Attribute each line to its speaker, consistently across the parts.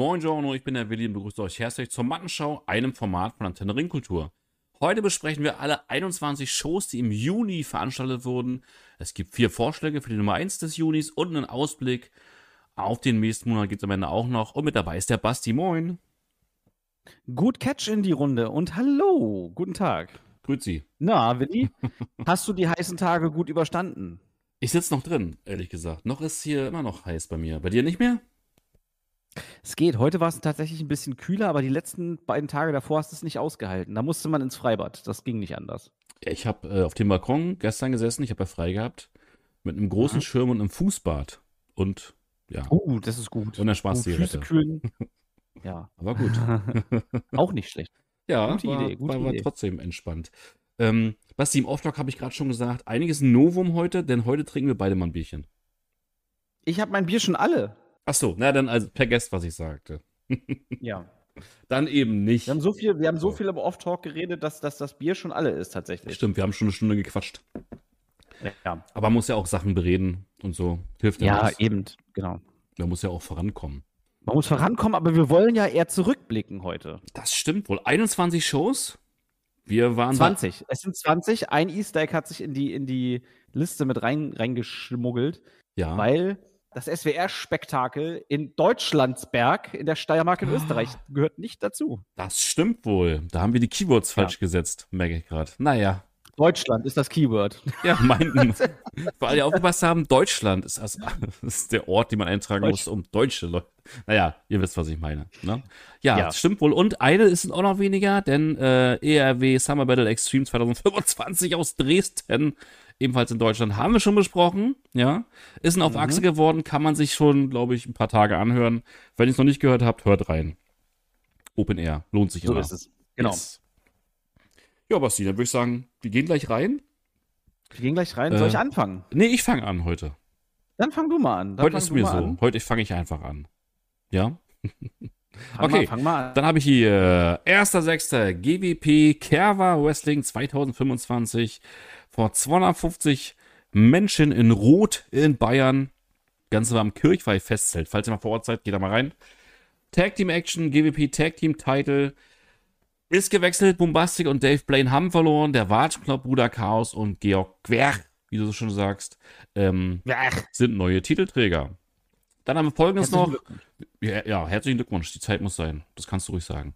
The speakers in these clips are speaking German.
Speaker 1: Moin Giorno, ich bin der Willi und begrüße euch herzlich zur Mattenschau, einem Format von Antenne Ringkultur. Heute besprechen wir alle 21 Shows, die im Juni veranstaltet wurden. Es gibt 4 Vorschläge für die Nummer 1 des Junis und einen Ausblick auf den nächsten Monat gibt es am Ende auch noch. Und mit dabei ist der Basti. Moin.
Speaker 2: Gut Catch in die Runde und hallo, guten Tag.
Speaker 1: Grüezi.
Speaker 2: Na, Willi, hast du die heißen Tage gut überstanden?
Speaker 1: Ich sitze noch drin, ehrlich gesagt. Noch ist hier immer noch heiß bei mir. Bei dir nicht mehr?
Speaker 2: Es geht. Heute war es tatsächlich ein bisschen kühler, aber die letzten beiden Tage davor hast du es nicht ausgehalten. Da musste man ins Freibad. Das ging nicht anders.
Speaker 1: Ich habe auf dem Balkon gestern gesessen. Ich habe ja frei gehabt. Mit einem großen Schirm und einem Fußbad. Und ja.
Speaker 2: Das ist gut.
Speaker 1: Und der Spaßzigarette.
Speaker 2: Füße kühlen. Ja.
Speaker 1: Aber gut.
Speaker 2: Auch nicht schlecht.
Speaker 1: Ja,
Speaker 2: Gute Idee.
Speaker 1: War trotzdem entspannt. Basti, im Off-Talk habe ich gerade schon gesagt, einiges Novum heute, denn heute trinken wir beide mal ein Bierchen.
Speaker 2: Ich habe mein Bier schon alle.
Speaker 1: Ach so, na dann also vergesst, was ich sagte.
Speaker 2: Ja.
Speaker 1: Dann eben nicht.
Speaker 2: Wir haben so viel im Off-Talk geredet, dass das Bier schon alle ist tatsächlich.
Speaker 1: Stimmt, wir haben schon eine Stunde gequatscht.
Speaker 2: Ja.
Speaker 1: Aber man muss ja auch Sachen bereden und so. Hilft ja nichts.
Speaker 2: Ja, eben, genau.
Speaker 1: Man muss ja auch vorankommen.
Speaker 2: Man muss vorankommen, aber wir wollen ja eher zurückblicken heute.
Speaker 1: Das stimmt wohl. 21 Shows. Wir waren
Speaker 2: 20. Es sind 20. Ein Easter Egg hat sich in die Liste mit reingeschmuggelt,
Speaker 1: Ja.
Speaker 2: weil das SWR-Spektakel in Deutschlandsberg in der Steiermark in Österreich gehört nicht dazu.
Speaker 1: Das stimmt wohl. Da haben wir die Keywords falsch gesetzt, merke ich gerade. Naja.
Speaker 2: Deutschland ist das Keyword.
Speaker 1: Ja, für alle, die aufgepasst haben, Deutschland ist der Ort, den man eintragen muss, um deutsche Leute. Naja, ihr wisst, was ich meine. Ne? Ja, das stimmt wohl. Und eine ist auch noch weniger, denn ERW Summer Battle Extreme 2025 aus Dresden, ebenfalls in Deutschland, haben wir schon besprochen. Ja, ist ein auf Achse geworden, kann man sich schon, glaube ich, ein paar Tage anhören. Wenn ihr es noch nicht gehört habt, hört rein. Open Air, lohnt sich immer.
Speaker 2: So ist es. Genau.
Speaker 1: Yes. Ja, Basti, dann würde ich sagen, wir gehen gleich rein.
Speaker 2: Wir gehen gleich rein. Soll ich anfangen?
Speaker 1: Nee, ich fange an heute.
Speaker 2: Dann fang du mal an.
Speaker 1: Heute ist mir so. Heute fange ich einfach an. Ja?
Speaker 2: Fang mal an.
Speaker 1: Dann habe ich hier 1.6. GWP Kerwa Wrestling 2025 vor 250 Menschen in Rot in Bayern. Ganze war am Kirchweih-Festzelt. Falls ihr mal vor Ort seid, geht da mal rein. Tag Team Action, GWP Tag Team Title. Ist gewechselt, Bombastic und Dave Blaine haben verloren. Der Watschknopf, Bruder Chaos und Georg Querch, wie du so schon sagst, sind neue Titelträger. Dann haben wir Folgendes noch. Ja, herzlichen Glückwunsch, die Zeit muss sein. Das kannst du ruhig sagen.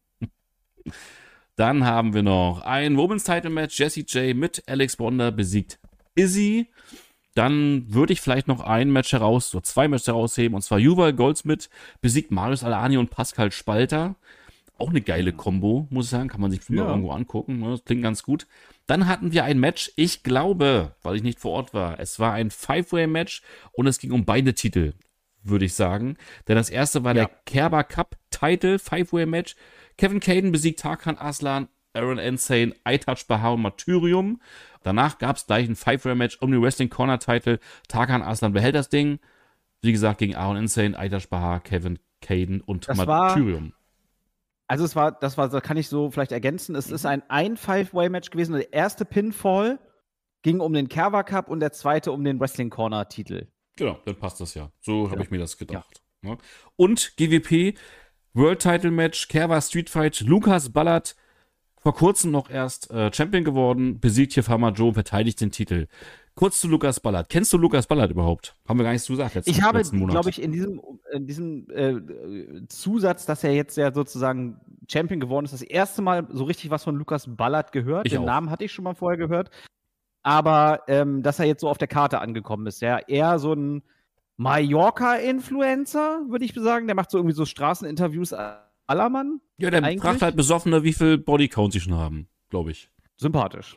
Speaker 1: Dann haben wir noch ein Women's Title Match. Jessie J mit Alex Bonder besiegt Izzy. Dann würde ich vielleicht noch ein Match zwei Matches herausheben. Und zwar Yuval Goldsmith besiegt Marius Alani und Pascal Spalter. Auch eine geile Kombo, muss ich sagen. Kann man sich mal irgendwo angucken. Das klingt ganz gut. Dann hatten wir ein Match, ich glaube, weil ich nicht vor Ort war, es war ein 5-Way-Match und es ging um beide Titel, würde ich sagen. Denn das erste war der Kerber Cup Title 5-Way-Match. Kevin Caden besiegt Tarkan Aslan, Aaron Insane, iTouch Bahar und Martyrium. Danach gab es gleich ein 5-Way-Match um den Wrestling Corner Title. Tarkan Aslan behält das Ding. Wie gesagt, gegen Aaron Insane, iTouch Bahar, Kevin Caden und Martyrium.
Speaker 2: Das kann ich so vielleicht ergänzen. Es ist ein 5-Way-Match gewesen. Der erste Pinfall ging um den Kerwa Cup und der zweite um den Wrestling Corner Titel.
Speaker 1: Genau, dann passt das ja. So habe ich mir das gedacht. Ja. Und GWP World Title Match, Kerwa Street Fight, Lukas Ballard, vor kurzem noch erst Champion geworden, besiegt hier Farmer Joe und verteidigt den Titel. Kurz zu Lukas Ballard. Kennst du Lukas Ballard überhaupt? Haben wir gar nicht gesagt
Speaker 2: Ich habe, glaube ich, in diesem Zusatz, dass er jetzt ja sozusagen Champion geworden ist, das erste Mal so richtig was von Lukas Ballard gehört. Den Namen hatte ich schon mal vorher gehört. Aber dass er jetzt so auf der Karte angekommen ist. Ja, eher so ein Mallorca-Influencer, würde ich sagen. Der macht so irgendwie so Straßeninterviews aller Mann.
Speaker 1: Ja, der fragt halt Besoffene, wie viel Bodycount sie schon haben, glaube ich.
Speaker 2: Sympathisch.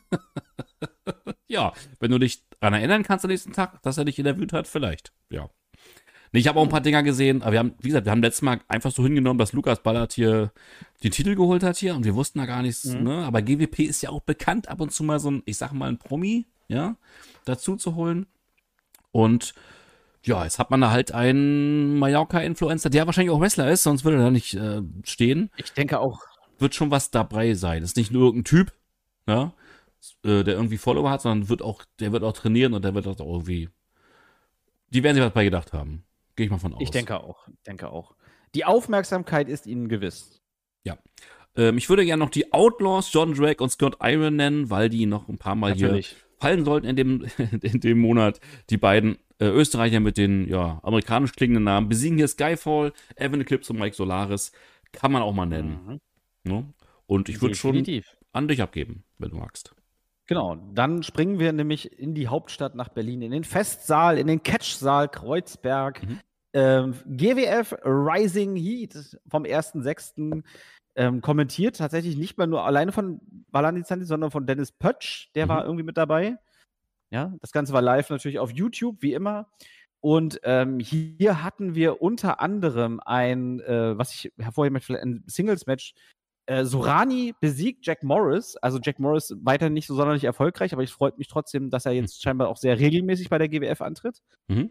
Speaker 1: Ja, wenn du dich daran erinnern kannst am nächsten Tag, dass er dich interviewt hat, vielleicht. Ja. Nee, ich habe auch ein paar Dinger gesehen, aber wir haben letztes Mal einfach so hingenommen, dass Lukas Ballard hier den Titel geholt hat hier und wir wussten da gar nichts, ne? Aber GWP ist ja auch bekannt, ab und zu mal so ein, ich sag mal, ein Promi, ja, dazu zu holen. Und ja, jetzt hat man da halt einen Mallorca-Influencer, der wahrscheinlich auch Wrestler ist, sonst würde er da nicht stehen.
Speaker 2: Ich denke auch.
Speaker 1: Wird schon was dabei sein. Das ist nicht nur irgendein Typ, ja, der irgendwie Follower hat, sondern der wird auch trainieren und der wird auch irgendwie. Die werden sich was bei gedacht haben. Gehe ich mal von aus.
Speaker 2: Ich denke auch. Die Aufmerksamkeit ist ihnen gewiss.
Speaker 1: Ja. Ich würde gerne noch die Outlaws, John Drake und Scott Iron nennen, weil die noch ein paar Mal hier fallen sollten in dem Monat. Die beiden Österreicher mit den amerikanisch klingenden Namen besiegen hier Skyfall, Evan Eclipse und Mike Solaris. Kann man auch mal nennen. Ne? Und ich würde schon an dich abgeben, wenn du magst.
Speaker 2: Genau, dann springen wir nämlich in die Hauptstadt nach Berlin, in den Festsaal, in den Catch-Saal Kreuzberg. GWF Rising Heat vom 1.6. Kommentiert tatsächlich nicht mehr nur alleine von Valandi Zanti, sondern von Dennis Pötsch, der war irgendwie mit dabei. Ja, das Ganze war live natürlich auf YouTube, wie immer. Und hier hatten wir unter anderem was ich hervorheben möchte, ein Singles-Match. Sorani besiegt Jack Morris. Also Jack Morris weiter nicht so sonderlich erfolgreich, aber es freut mich trotzdem, dass er jetzt scheinbar auch sehr regelmäßig bei der GWF antritt.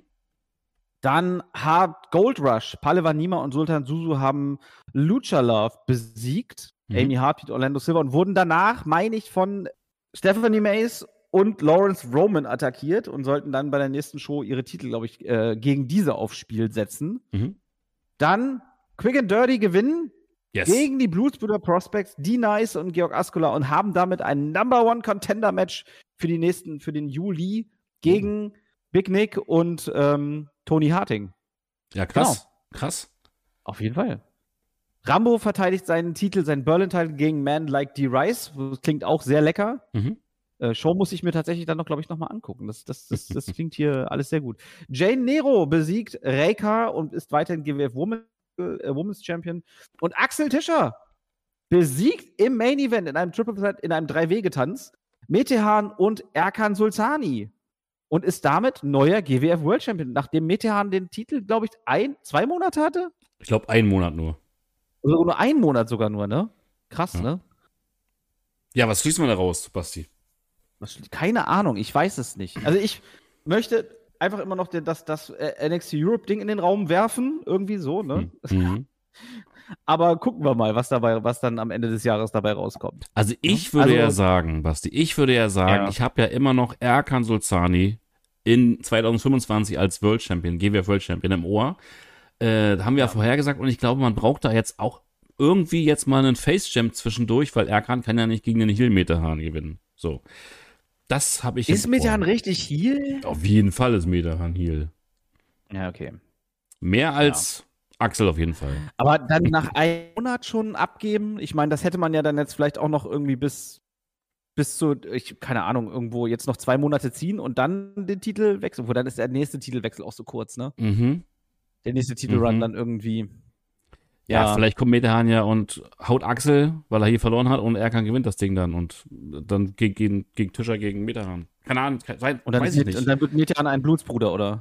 Speaker 2: Dann hat Gold Rush, Palevan Nima und Sultan Susu haben Lucha Love besiegt. Amy Hart, Pete Orlando Silver und wurden danach, meine ich, von Stephanie Mace und Lawrence Roman attackiert und sollten dann bei der nächsten Show ihre Titel, glaube ich, gegen diese aufs Spiel setzen. Dann Quick and Dirty gewinnen gegen die Bluesbrüder Prospects, D-Nice und Georg Askula und haben damit ein Number-One-Contender-Match für den Juli gegen Big Nick und Tony Harting.
Speaker 1: Ja, krass. Genau. Krass.
Speaker 2: Auf jeden Fall. Rambo verteidigt seinen Titel, seinen Berlin-Titel gegen Man Like D-Rice. Das klingt auch sehr lecker. Show muss ich mir tatsächlich dann noch, glaube ich, nochmal angucken. Das klingt hier alles sehr gut. Jane Nero besiegt Reika und ist weiterhin GWF Women's Champion. Und Axel Tischer besiegt im Main Event in einem Triple Threat, in einem 3-Wege-Tanz Metehan und Erkan Sultani. Und ist damit neuer GWF World Champion, nachdem Metehan den Titel, glaube ich, 2 Monate hatte?
Speaker 1: Ich glaube, 1 Monat nur.
Speaker 2: Also nur 1 Monat sogar nur, ne? Krass, ne?
Speaker 1: Ja, was schließt man da raus, Basti?
Speaker 2: Keine Ahnung, ich weiß es nicht. Also ich möchte einfach immer noch das NXT Europe-Ding in den Raum werfen, irgendwie so, ne? Aber gucken wir mal, was dann am Ende des Jahres dabei rauskommt.
Speaker 1: Also ich würde sagen, Basti, ich habe ja immer noch Erkan Sultani in 2025 als World Champion, GWF World Champion im Ohr. Haben wir ja vorher gesagt und ich glaube, man braucht da jetzt auch irgendwie jetzt mal einen Face-Jam zwischendurch, weil Erkan kann ja nicht gegen den Heel-Metehan gewinnen. So. Das habe ich.
Speaker 2: Ist Metehan richtig Heel?
Speaker 1: Auf jeden Fall ist Metehan Heel.
Speaker 2: Ja, okay.
Speaker 1: Mehr als Axel auf jeden Fall.
Speaker 2: Aber dann nach 1 Monat schon abgeben? Ich meine, das hätte man ja dann jetzt vielleicht auch noch irgendwie bis zu, keine Ahnung, irgendwo jetzt noch 2 Monate ziehen und dann den Titel wechseln. Wo dann ist der nächste Titelwechsel auch so kurz, ne? Der nächste Titelrun dann irgendwie.
Speaker 1: Ja, vielleicht kommt Metehan ja und haut Axel, weil er hier verloren hat und Erkan gewinnt das Ding dann und dann gegen Tischer gegen Metehan. Keine Ahnung, weiß ich nicht.
Speaker 2: Und dann wird Metehan ein Blutsbruder, oder?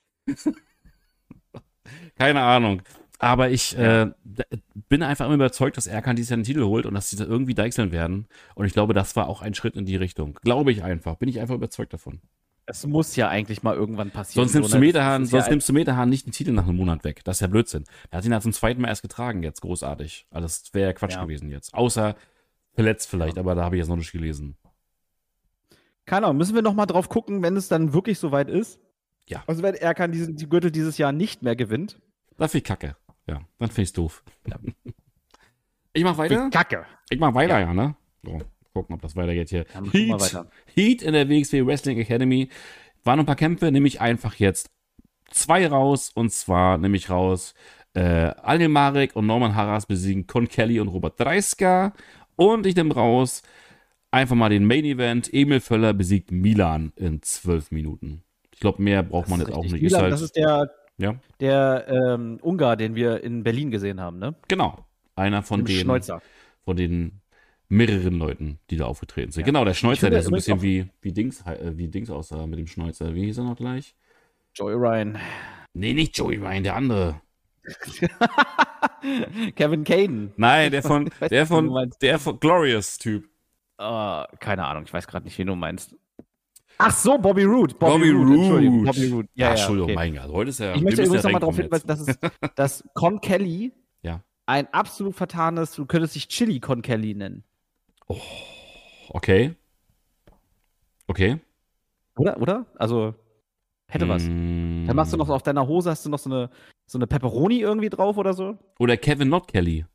Speaker 1: Keine Ahnung. Aber ich bin einfach immer überzeugt, dass Erkan dieses Jahr den Titel holt und dass sie da irgendwie deichseln werden. Und ich glaube, das war auch ein Schritt in die Richtung. Glaube ich einfach. Bin ich einfach überzeugt davon.
Speaker 2: Es muss ja eigentlich mal irgendwann passieren.
Speaker 1: Sonst nimmst du Metehan nicht den Titel nach einem Monat weg. Das ist ja Blödsinn. Er hat ihn ja zum 2. Mal erst getragen jetzt, großartig. Also das wäre ja Quatsch gewesen jetzt. Außer verletzt vielleicht, aber da habe ich jetzt noch nicht gelesen.
Speaker 2: Keine Ahnung, müssen wir noch mal drauf gucken, wenn es dann wirklich soweit ist.
Speaker 1: Ja.
Speaker 2: Also wenn Erkan die Gürtel dieses Jahr nicht mehr gewinnt.
Speaker 1: Das finde ich kacke. Ja, dann finde ich doof. Ja. Ich mach weiter?
Speaker 2: Kacke.
Speaker 1: Ich mach weiter, ja, ne? So. Gucken, ob das weitergeht hier. Heat in der WXW Wrestling Academy. Waren ein paar Kämpfe, nehme ich einfach jetzt 2 raus. Und zwar nehme ich raus Anil Marek und Norman Harras besiegen Con Kelly und Robert Dreiska. Und ich nehme raus einfach mal den Main Event. Emil Völler besiegt Milan in 12 Minuten. Ich glaube, mehr braucht man jetzt auch nicht.
Speaker 2: Milan, das ist der Ungar, den wir in Berlin gesehen haben, ne?
Speaker 1: Genau. Einer von den
Speaker 2: Schneuzer.
Speaker 1: Von den mehreren Leuten, die da aufgetreten sind. Ja. Genau, der Schneuzer, der so ein bisschen wie Dings aussah mit dem Schneuzer. Wie hieß er noch gleich?
Speaker 2: Joey Ryan.
Speaker 1: Nee, nicht Joey Ryan, der andere.
Speaker 2: Kevin Caden.
Speaker 1: Nein, der von Glorious-Typ.
Speaker 2: Keine Ahnung, ich weiß gerade nicht, wen du meinst. Ach so, Bobby Roode.
Speaker 1: Entschuldigung,
Speaker 2: Bobby Roode.
Speaker 1: Ja, Entschuldigung, okay. Mein Gott. Heute ist ja.
Speaker 2: Ich möchte übrigens nochmal darauf hinweisen, dass Con Kelly
Speaker 1: ja.
Speaker 2: ein absolut vertanes, du könntest dich Chili Con Kelly nennen.
Speaker 1: Oh, okay.
Speaker 2: Oder? Also, hätte was. Dann machst du noch auf deiner Hose, hast du noch so eine so eine Pepperoni irgendwie drauf oder so.
Speaker 1: Oder Kevin Not Kelly.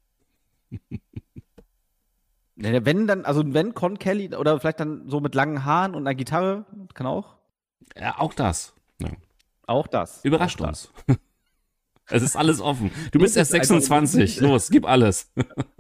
Speaker 2: Wenn Con Kelly oder vielleicht dann so mit langen Haaren und einer Gitarre, kann auch.
Speaker 1: Ja, auch das. Ja.
Speaker 2: Auch das.
Speaker 1: Überrascht uns. Es ist alles offen. Du bist erst 26. Los, gib alles.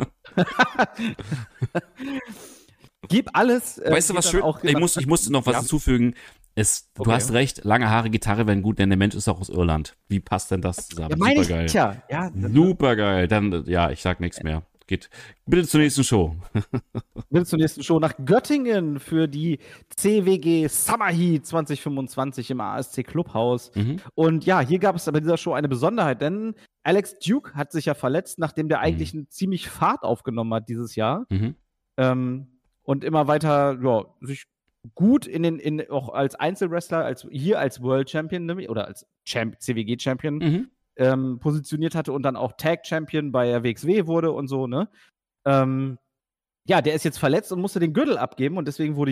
Speaker 2: Gib alles.
Speaker 1: Weißt du, was schön? Ich musste noch was hinzufügen. Du hast recht, lange Haare, Gitarre wären gut, denn der Mensch ist auch aus Irland. Wie passt denn das zusammen?
Speaker 2: Ja, meine ich, tja. Ja,
Speaker 1: supergeil. Dann, ja, ich sag nichts mehr. Geht bitte zur nächsten Show.
Speaker 2: Bitte zur nächsten Show nach Göttingen für die CWG Summer Heat 2025 im ASC Clubhaus. Und ja, hier gab es bei dieser Show eine Besonderheit, denn Alex Duke hat sich ja verletzt, nachdem der eigentlich ziemlich Fahrt aufgenommen hat dieses Jahr. Und immer weiter sich gut auch als Einzelwrestler, als World Champion oder als CWG Champion positioniert hatte und dann auch Tag Champion bei der WXW wurde und so, ne? Ja, der ist jetzt verletzt und musste den Gürtel abgeben und deswegen wurden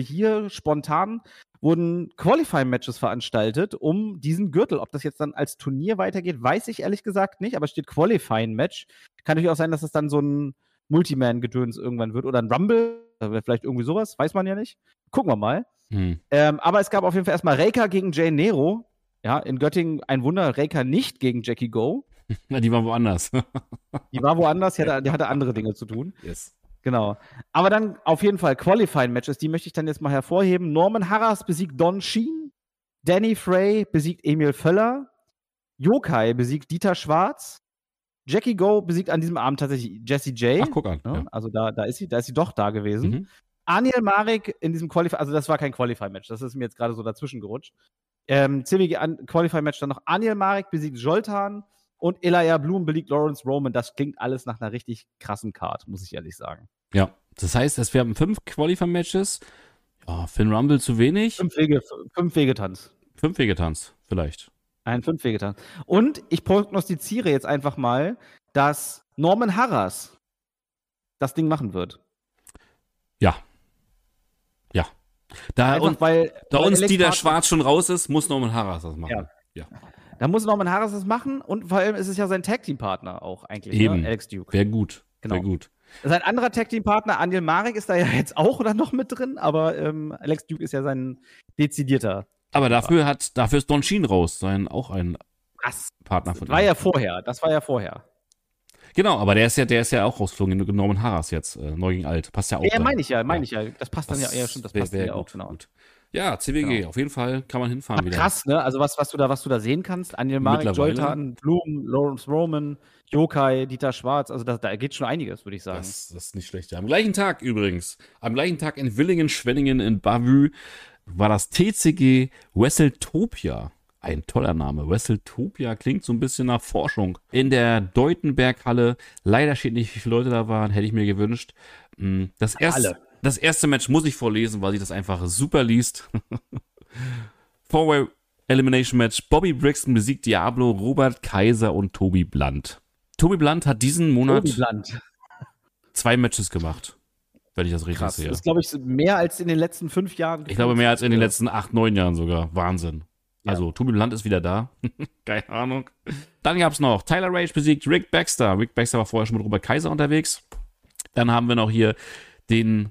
Speaker 2: Qualifying-Matches veranstaltet, um diesen Gürtel. Ob das jetzt dann als Turnier weitergeht, weiß ich ehrlich gesagt nicht, aber es steht Qualifying-Match. Kann natürlich auch sein, dass es dann so ein Multiman-Gedöns irgendwann wird oder ein Rumble, vielleicht irgendwie sowas, weiß man ja nicht. Gucken wir mal. Aber es gab auf jeden Fall erstmal Reika gegen Jay Nero. Ja, in Göttingen ein Wunder, Reika nicht gegen Jackie Go.
Speaker 1: Na, die war woanders.
Speaker 2: Die war woanders, die hatte andere Dinge zu tun.
Speaker 1: Yes.
Speaker 2: Genau. Aber dann auf jeden Fall Qualifying-Matches, die möchte ich dann jetzt mal hervorheben. Norman Harras besiegt Don Sheen. Danny Frey besiegt Emil Völler. Yokai besiegt Dieter Schwarz. Jackie Go besiegt an diesem Abend tatsächlich Jessie J.
Speaker 1: Ach, guck an. Ja.
Speaker 2: Also da ist sie doch da gewesen. Aniel Marek in diesem Qualifying, also das war kein Qualifying-Match, das ist mir jetzt gerade so dazwischen gerutscht. CWG Qualifying-Match dann noch Aniel Marek besiegt Joltan und Elijah Bloom besiegt Lawrence Roman. Das klingt alles nach einer richtig krassen Card, muss ich ehrlich sagen.
Speaker 1: Ja, das heißt, wir haben 5 Qualifying-Matches. Ja, für den Rumble zu wenig.
Speaker 2: 5 Wegetanz.
Speaker 1: 5 Wegetanz, vielleicht.
Speaker 2: Ein 5 Wegetanz. Und ich prognostiziere jetzt einfach mal, dass Norman Harras das Ding machen wird.
Speaker 1: Ja. Da uns Dieter Schwarz schon raus ist, muss Norman Harras das machen. Ja.
Speaker 2: Da muss Norman Harras das machen und vor allem ist es ja sein Tag-Team-Partner auch eigentlich,
Speaker 1: eben.
Speaker 2: Ne? Alex Duke.
Speaker 1: Wäre gut.
Speaker 2: Genau.
Speaker 1: Wäre gut.
Speaker 2: Sein anderer Tag-Team-Partner, Aniel Marek, ist da ja jetzt auch oder noch mit drin, aber Alex Duke ist ja sein dezidierter.
Speaker 1: Aber dafür ist Don Sheen raus, auch ein Partner von ihm.
Speaker 2: Das war ja vorher.
Speaker 1: Genau, aber der ist ja auch rausgeflogen, Norman Harras jetzt, neu gegen alt. Passt ja auch.
Speaker 2: Ja, meine ich ja. Das passt dann ja, stimmt, das passt dann ja auch, genau.
Speaker 1: Gut. Ja, CWG, auf jeden Fall kann man hinfahren wieder.
Speaker 2: Krass, ne? Also was du da sehen kannst, Aniel Marek, Joltan, Blum, Lawrence Roman, Yokai, Dieter Schwarz, also da geht schon einiges, würde ich sagen.
Speaker 1: Das ist nicht schlecht. Ja. Am gleichen Tag übrigens, in Villingen-Schwenningen in Bavü war das TCG WrestleTopia. Ein toller Name. WrestleTopia klingt so ein bisschen nach Forschung. In der Deutenberghalle. Leider steht nicht, wie viele Leute da waren. Hätte ich mir gewünscht. Das erste Match muss ich vorlesen, weil sich das einfach super liest. Four-Way Elimination Match. Bobby Braxton besiegt Diablo, Robert Kaiser und Tobi Blunt. Tobi Blunt hat diesen Monat 2 Matches gemacht. Wenn ich das richtig sehe.
Speaker 2: Das ist, glaube ich, mehr als in den letzten 5 Jahren.
Speaker 1: Ich glaube, mehr als in den letzten 8, 9 Jahren sogar. Wahnsinn. Ja. Also, Tobi Blunt ist wieder da. Keine Ahnung. Dann gab es noch Tyler Rage besiegt Rick Baxter. Rick Baxter war vorher schon mit Robert Kaiser unterwegs. Dann haben wir noch hier den,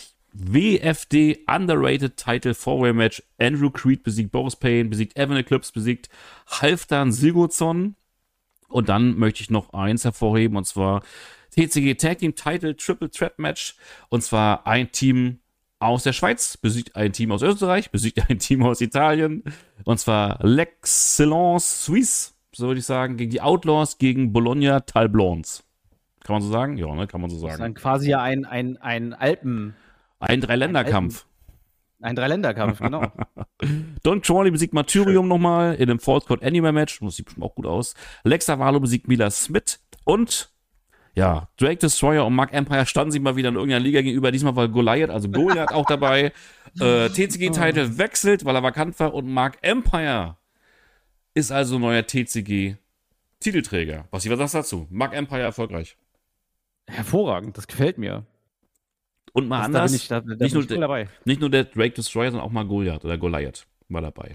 Speaker 1: WFD Underrated Title 4-Way Match. Andrew Creed besiegt Boris Payne, besiegt Evan Eclipse, besiegt Halfdan Sigurdsson. Und dann möchte ich noch eins hervorheben, und zwar TCG Tag Team Title Triple Threat Match. Und zwar ein Team aus der Schweiz besiegt ein Team aus Österreich, besiegt ein Team aus Italien. Und zwar L'Excellence Suisse, so würde ich sagen, gegen die Outlaws, gegen Bologna Talblons. Kann man so sagen? Ja, ne, kann man so sagen. Das ist
Speaker 2: dann quasi ja ein Alpen...
Speaker 1: Ein Dreiländerkampf.
Speaker 2: Ein Dreiländerkampf, genau.
Speaker 1: Don Chorley besiegt Martyrium nochmal in einem False Count Anywhere Match. Das sieht bestimmt auch gut aus. Lex Avalo besiegt Mila Smith. Und Drake Destroyer und Mark Empire standen sich mal wieder in irgendeiner Liga gegenüber. Diesmal war Goliath auch dabei. TCG-Title wechselt, weil er vakant war. Und Mark Empire ist also neuer TCG-Titelträger. Was sagst du dazu? Mark Empire erfolgreich.
Speaker 2: Hervorragend, das gefällt mir.
Speaker 1: Und mal anders,
Speaker 2: nicht nur
Speaker 1: der Drake Destroyer, sondern auch mal Goliath war dabei.
Speaker 2: Ja.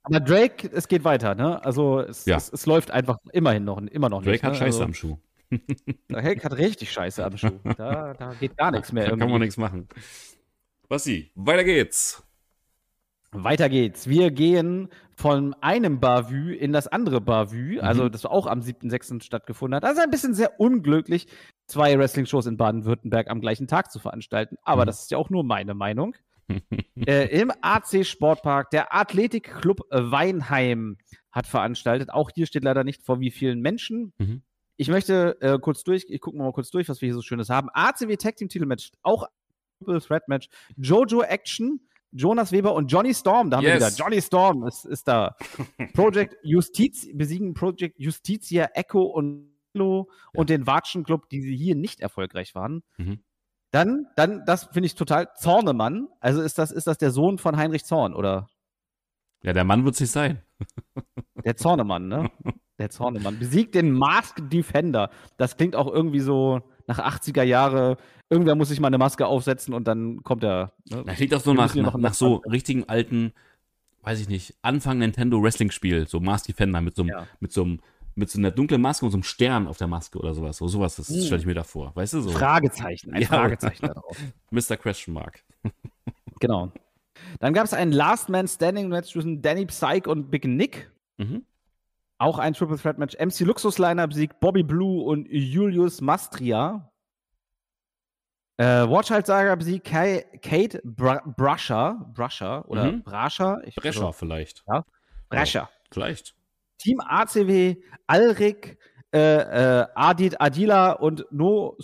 Speaker 2: Aber Drake, es geht weiter, ne? Also es läuft einfach immer noch
Speaker 1: Drake
Speaker 2: nicht.
Speaker 1: Drake hat Scheiße am Schuh.
Speaker 2: Drake hat richtig Scheiße am Schuh. Da geht gar nichts mehr.
Speaker 1: Da kann man nichts machen. Basti, weiter geht's.
Speaker 2: Weiter geht's. Wir gehen von einem Bavü in das andere Bavü, also das auch am 7.6. stattgefunden hat. Also ein bisschen sehr unglücklich, 2 Wrestling-Shows in Baden-Württemberg am gleichen Tag zu veranstalten. Aber das ist ja auch nur meine Meinung. Im AC Sportpark, der Athletikclub Weinheim hat veranstaltet. Auch hier steht leider nicht vor wie vielen Menschen. Ich möchte ich gucke mal kurz durch, was wir hier so Schönes haben. ACW Tag Team Titelmatch, auch Triple Threat Match, Jojo Action, Jonas Weber und Johnny Storm. Da haben wir wieder. Johnny Storm ist da. Project Justiz besiegen Project Justitia, Echo und den Watschen Club, die sie hier nicht erfolgreich waren. Dann, das finde ich total, Zornemann. Also ist das der Sohn von Heinrich Zorn, oder?
Speaker 1: Ja, der Mann wird es nicht sein.
Speaker 2: Der Zornemann, ne? Der Zornemann besiegt den Masked Defender. Das klingt auch irgendwie so nach 80er Jahre. Irgendwer muss sich mal eine Maske aufsetzen und dann kommt er. Ne?
Speaker 1: Das klingt auch so nach so richtigen alten, weiß ich nicht, Anfang Nintendo Wrestling-Spiel. So Masked Defender mit so einer dunklen Maske und so einem Stern auf der Maske oder sowas. So sowas, das stelle ich mir da vor. Weißt du so?
Speaker 2: Fragezeichen. Ein Fragezeichen da drauf.
Speaker 1: Mr. Question Mark.
Speaker 2: Genau. Dann gab es ein Last Man Standing Match zwischen Danny Psyche und Big Nick. Auch ein Triple Threat Match. MC Luxusliner besiegt Bobby Blue und Julius Mastria. Watchhild Saga besiegt Kate Brasher oder Brascher.
Speaker 1: Brescher vielleicht.
Speaker 2: Ja, Brescher.
Speaker 1: Ja, vielleicht.
Speaker 2: Team ACW, Alrik, Adila und Nok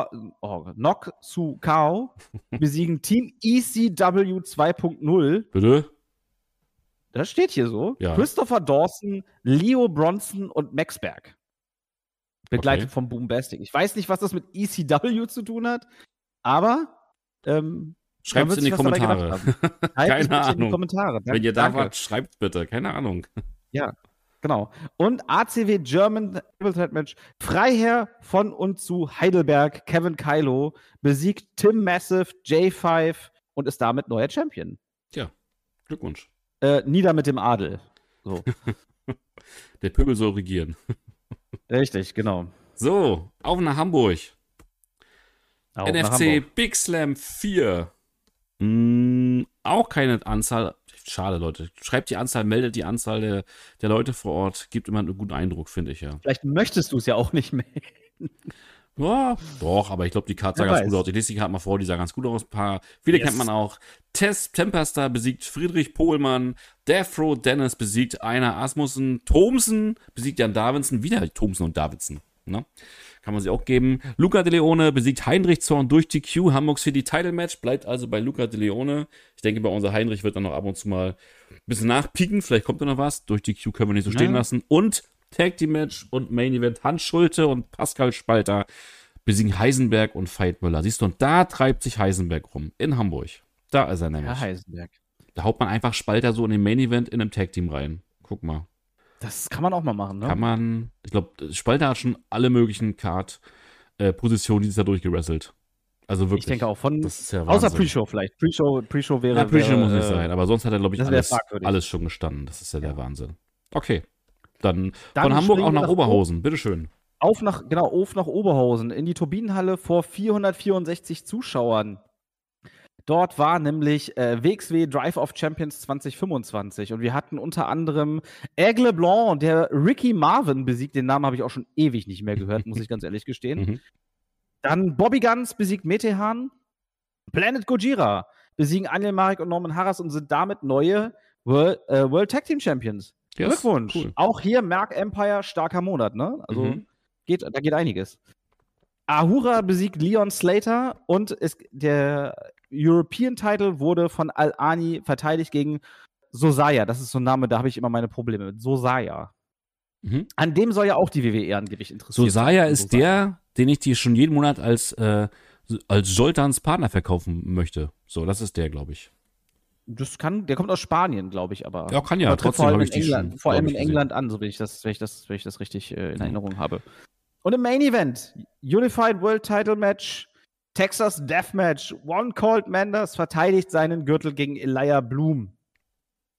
Speaker 2: Sukao besiegen Team ECW 2.0.
Speaker 1: Bitte?
Speaker 2: Das steht hier so.
Speaker 1: Ja.
Speaker 2: Christopher Dawson, Leo Bronson und Max Berg. Begleitet vom Boombastic. Ich weiß nicht, was das mit ECW zu tun hat, aber
Speaker 1: schreibt es in die Kommentare. Keine Ahnung. In die
Speaker 2: Kommentare.
Speaker 1: Wenn ihr da wart, schreibt bitte. Keine Ahnung.
Speaker 2: Ja, genau. Und ACW German Triple Threat Match. Freiherr von und zu Heidelberg, Kevin Kylo, besiegt Tim Massive, J5 und ist damit neuer Champion.
Speaker 1: Tja, Glückwunsch.
Speaker 2: Nieder mit dem Adel. So.
Speaker 1: Der Pöbel soll regieren.
Speaker 2: Richtig, genau.
Speaker 1: So, auf nach Hamburg. NFC Big Slam 4. Auch keine Anzahl. Schade, Leute. Schreibt die Anzahl, meldet die Anzahl der Leute vor Ort. Gibt immer einen guten Eindruck, finde ich ja.
Speaker 2: Vielleicht möchtest du es ja auch nicht melden.
Speaker 1: Ja, doch, aber ich glaube, die Karte sah ganz gut aus. Ich lese die Karte mal vor, die sah ganz gut aus. Viele kennt man auch. Tess Tempestar besiegt Friedrich Pohlmann. Deathrow Dennis besiegt Einar Asmussen. Thomsen besiegt Jan Davidson. Wieder Thomsen und Davidson. Ne? Kann man sie auch geben. Luca De Leone besiegt Heinrich Zorn durch DQ. Hamburg City Title Match. Bleibt also bei Luca De Leone. Ich denke, bei unser Heinrich wird dann noch ab und zu mal ein bisschen nachpieken. Vielleicht kommt da noch was. Durch DQ können wir nicht so stehen lassen. Und Tag Team Match und Main Event. Hans Schulte und Pascal Spalter besiegen Heisenberg und Veit Müller. Siehst du, und da treibt sich Heisenberg rum. In Hamburg. Da ist er nämlich.
Speaker 2: Ja, Heisenberg.
Speaker 1: Da haut man einfach Spalter so in den Main Event in einem Tag Team rein. Guck mal.
Speaker 2: Das kann man auch mal machen, ne?
Speaker 1: Kann man. Ich glaube, Spalter hat schon alle möglichen Positionen dieses Jahr durchgerasselt. Also wirklich.
Speaker 2: Ich denke auch von.
Speaker 1: Das ist ja
Speaker 2: außer Pre-Show vielleicht. Pre-Show wäre.
Speaker 1: Ja, Pre-Show muss nicht sein. Aber sonst hat er, glaube ich, alles schon gestanden. Das ist ja der Wahnsinn. Okay. Dann von Hamburg auch nach Oberhausen. Bitteschön.
Speaker 2: Auf nach Oberhausen. In die Turbinenhalle vor 464 Zuschauern. Dort war nämlich WXW Drive of Champions 2025 und wir hatten unter anderem Aigle LeBlanc, der Ricky Marvin besiegt. Den Namen habe ich auch schon ewig nicht mehr gehört, muss ich ganz ehrlich gestehen. Dann Bobby Guns besiegt Metehan. Planet Gojira besiegen Aniel Marek und Norman Harras und sind damit neue World Tag Team Champions. Yes, Glückwunsch. Cool. Auch hier Merck Empire, starker Monat, ne? Also da geht einiges. Ahura besiegt Leon Slater und der European Title wurde von Al-Ani verteidigt gegen Sosaya. Das ist so ein Name, da habe ich immer meine Probleme mit. Sosaya. An dem soll ja auch die WWE angeblich interessieren.
Speaker 1: Sosaya ist der, den ich dir schon jeden Monat als Joltans Partner verkaufen möchte. So, das ist der, glaube ich.
Speaker 2: Der kommt aus Spanien, glaube ich, aber.
Speaker 1: Ja, kann ja, trotzdem habe ich die schon.
Speaker 2: Vor allem in England an, so wenn ich das richtig in Erinnerung habe. Und im Main Event, Unified World Title Match, Texas Deathmatch, One Cold Manders verteidigt seinen Gürtel gegen Elijah Bloom.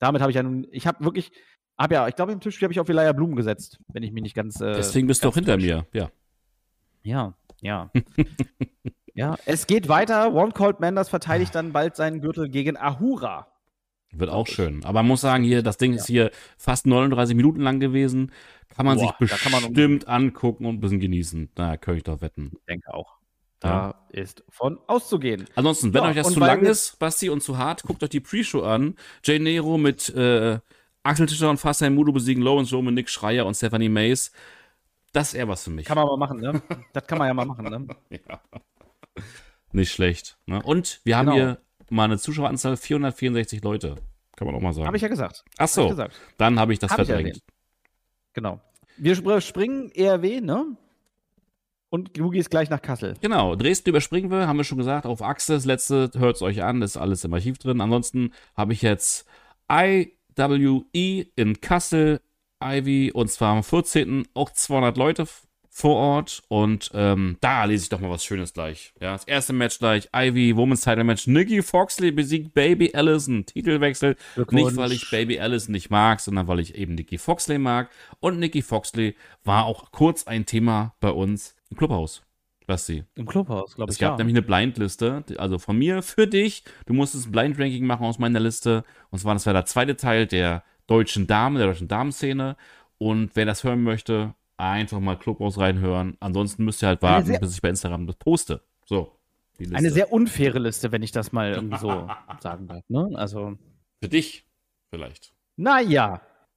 Speaker 2: damit habe ich glaube, im Tischspiel habe ich auf Elijah Blumen gesetzt, wenn ich mich nicht ganz.
Speaker 1: Deswegen bist du auch hinter mir, ja.
Speaker 2: Ja. Ja, es geht weiter. One Cold Manders verteidigt dann bald seinen Gürtel gegen Ahura.
Speaker 1: Wird auch schön. Aber man muss sagen, hier, das Ding ist hier fast 39 Minuten lang gewesen. Kann man sich bestimmt angucken und ein bisschen genießen. Da kann ich doch wetten.
Speaker 2: Ich denke auch. Da ist von auszugehen.
Speaker 1: Ansonsten, wenn euch das zu lang ist, Basti, und zu hart, guckt euch die Pre-Show an. Jay Nero mit Axel Tischer und Fassan Mudo besiegen Lawrence Roman, Nick Schreier und Stephanie Mays. Das ist eher was für mich.
Speaker 2: Kann man mal machen, ne? Das kann man ja mal machen, ne?
Speaker 1: Ja. Nicht schlecht. Ne? Und wir haben hier mal eine Zuschaueranzahl 464 Leute. Kann man auch mal sagen.
Speaker 2: Habe ich ja gesagt.
Speaker 1: Ach so, dann habe ich das verdrängt.
Speaker 2: Genau. Wir springen ERW, ne? Und du gehst gleich nach Kassel.
Speaker 1: Genau, Dresden überspringen wir, haben wir schon gesagt, auf Achse, das letzte, hört es euch an, das ist alles im Archiv drin. Ansonsten habe ich jetzt IWE in Kassel, Ivy, und zwar am 14. auch 200 Leute vor Ort und da lese ich doch mal was Schönes gleich. Ja, das erste Match gleich, Ivy, Women's Title Match, Nikki Foxley besiegt Baby Allison, Titelwechsel, nicht weil ich Baby Allison nicht mag, sondern weil ich eben Nikki Foxley mag, und Nikki Foxley war auch kurz ein Thema bei uns im Clubhaus. Basti.
Speaker 2: Im Clubhaus, glaube ich.
Speaker 1: Es gab nämlich eine Blindliste, also von mir für dich, du musstest ein Blind Ranking machen aus meiner Liste, und zwar, das war der zweite Teil der deutschen Damenszene, und wer das hören möchte, einfach mal Clubhaus reinhören. Ansonsten müsst ihr halt warten, bis ich bei Instagram das poste. So.
Speaker 2: Eine sehr unfaire Liste, wenn ich das mal irgendwie so sagen darf. Ne? Also.
Speaker 1: Für dich vielleicht.
Speaker 2: Naja.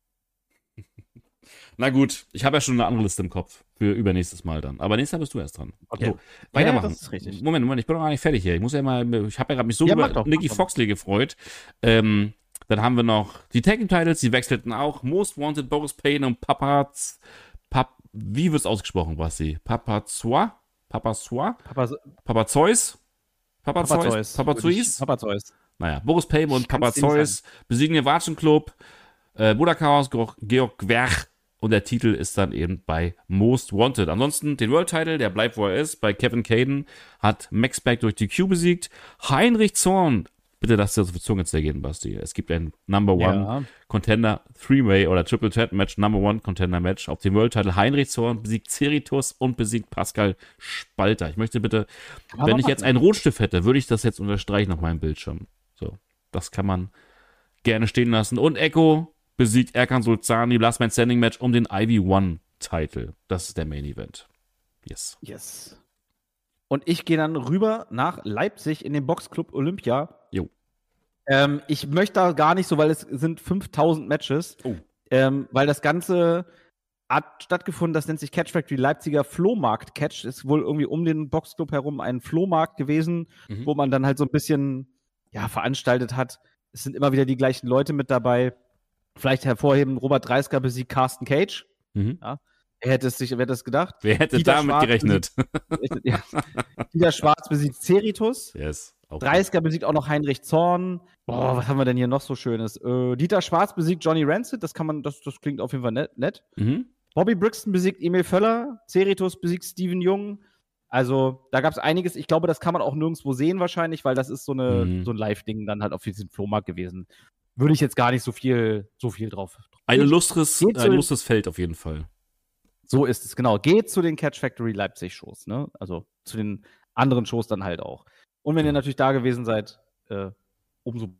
Speaker 1: Na gut, ich habe ja schon eine andere Liste im Kopf für übernächstes Mal dann. Aber nächstes Mal bist du erst dran.
Speaker 2: Okay.
Speaker 1: So, weitermachen.
Speaker 2: Ja, das ist richtig.
Speaker 1: Moment, ich bin noch gar nicht fertig hier. Ich habe ja gerade mich so über Nikki Foxley gefreut. Dann haben wir noch die Tag-Team-Titles, die wechselten auch. Most Wanted, Boris Payne und wie wird es ausgesprochen, Basti? Papazeus? Naja, Boris Payne und Papazeus besiegen den Watschen Club, Buddha Chaos, Georg Gwerch, und der Titel ist dann eben bei Most Wanted. Ansonsten den World Title, der bleibt, wo er ist, bei Kevin Caden, hat Max Back durch die Q besiegt. Heinrich Zorn, bitte lass dir das auf die Zunge zergehen, Basti. Es gibt ein Number One Contender Three-Way oder Triple Threat Match, Number One Contender Match auf dem World Title. Heinrich Zorn besiegt Ceritus und besiegt Pascal Spalter. Ich möchte bitte, wenn ich jetzt einen Rotstift hätte, würde ich das jetzt unterstreichen auf meinem Bildschirm. So, das kann man gerne stehen lassen. Und Echo besiegt Erkan Sulzani, Last Man Standing Match um den Ivy One Title. Das ist der Main Event. Yes.
Speaker 2: Und ich gehe dann rüber nach Leipzig in den Boxclub Olympia.
Speaker 1: Jo.
Speaker 2: Ich möchte da gar nicht so, weil es sind 5000 Matches. Weil das Ganze hat stattgefunden, das nennt sich Catch Factory Leipziger Flohmarkt Catch. Ist wohl irgendwie um den Boxclub herum ein Flohmarkt gewesen, wo man dann halt so ein bisschen veranstaltet hat. Es sind immer wieder die gleichen Leute mit dabei. Vielleicht hervorheben, Robert Dreisker besiegt Carsten Cage. Ja. Wer hätte es gedacht?
Speaker 1: Wer hätte damit gerechnet?
Speaker 2: Dieter Schwarz besiegt Ceritus.
Speaker 1: Yes.
Speaker 2: Dreisker besiegt auch noch Heinrich Zorn. Was haben wir denn hier noch so Schönes? Dieter Schwarz besiegt Johnny Rancid. Das klingt auf jeden Fall nett. Bobby Brixton besiegt Emil Völler. Ceritus besiegt Steven Jung. Also, da gab es einiges. Ich glaube, das kann man auch nirgendwo sehen wahrscheinlich, weil das ist so ein Live-Ding dann halt auf diesem Flohmarkt gewesen. Würde ich jetzt gar nicht so viel drauf.
Speaker 1: Ein illustres Feld auf jeden Fall.
Speaker 2: So ist es, genau. Geht zu den Catch Factory Leipzig-Shows, ne? Also zu den anderen Shows dann halt auch. Und wenn ihr natürlich da gewesen seid, umso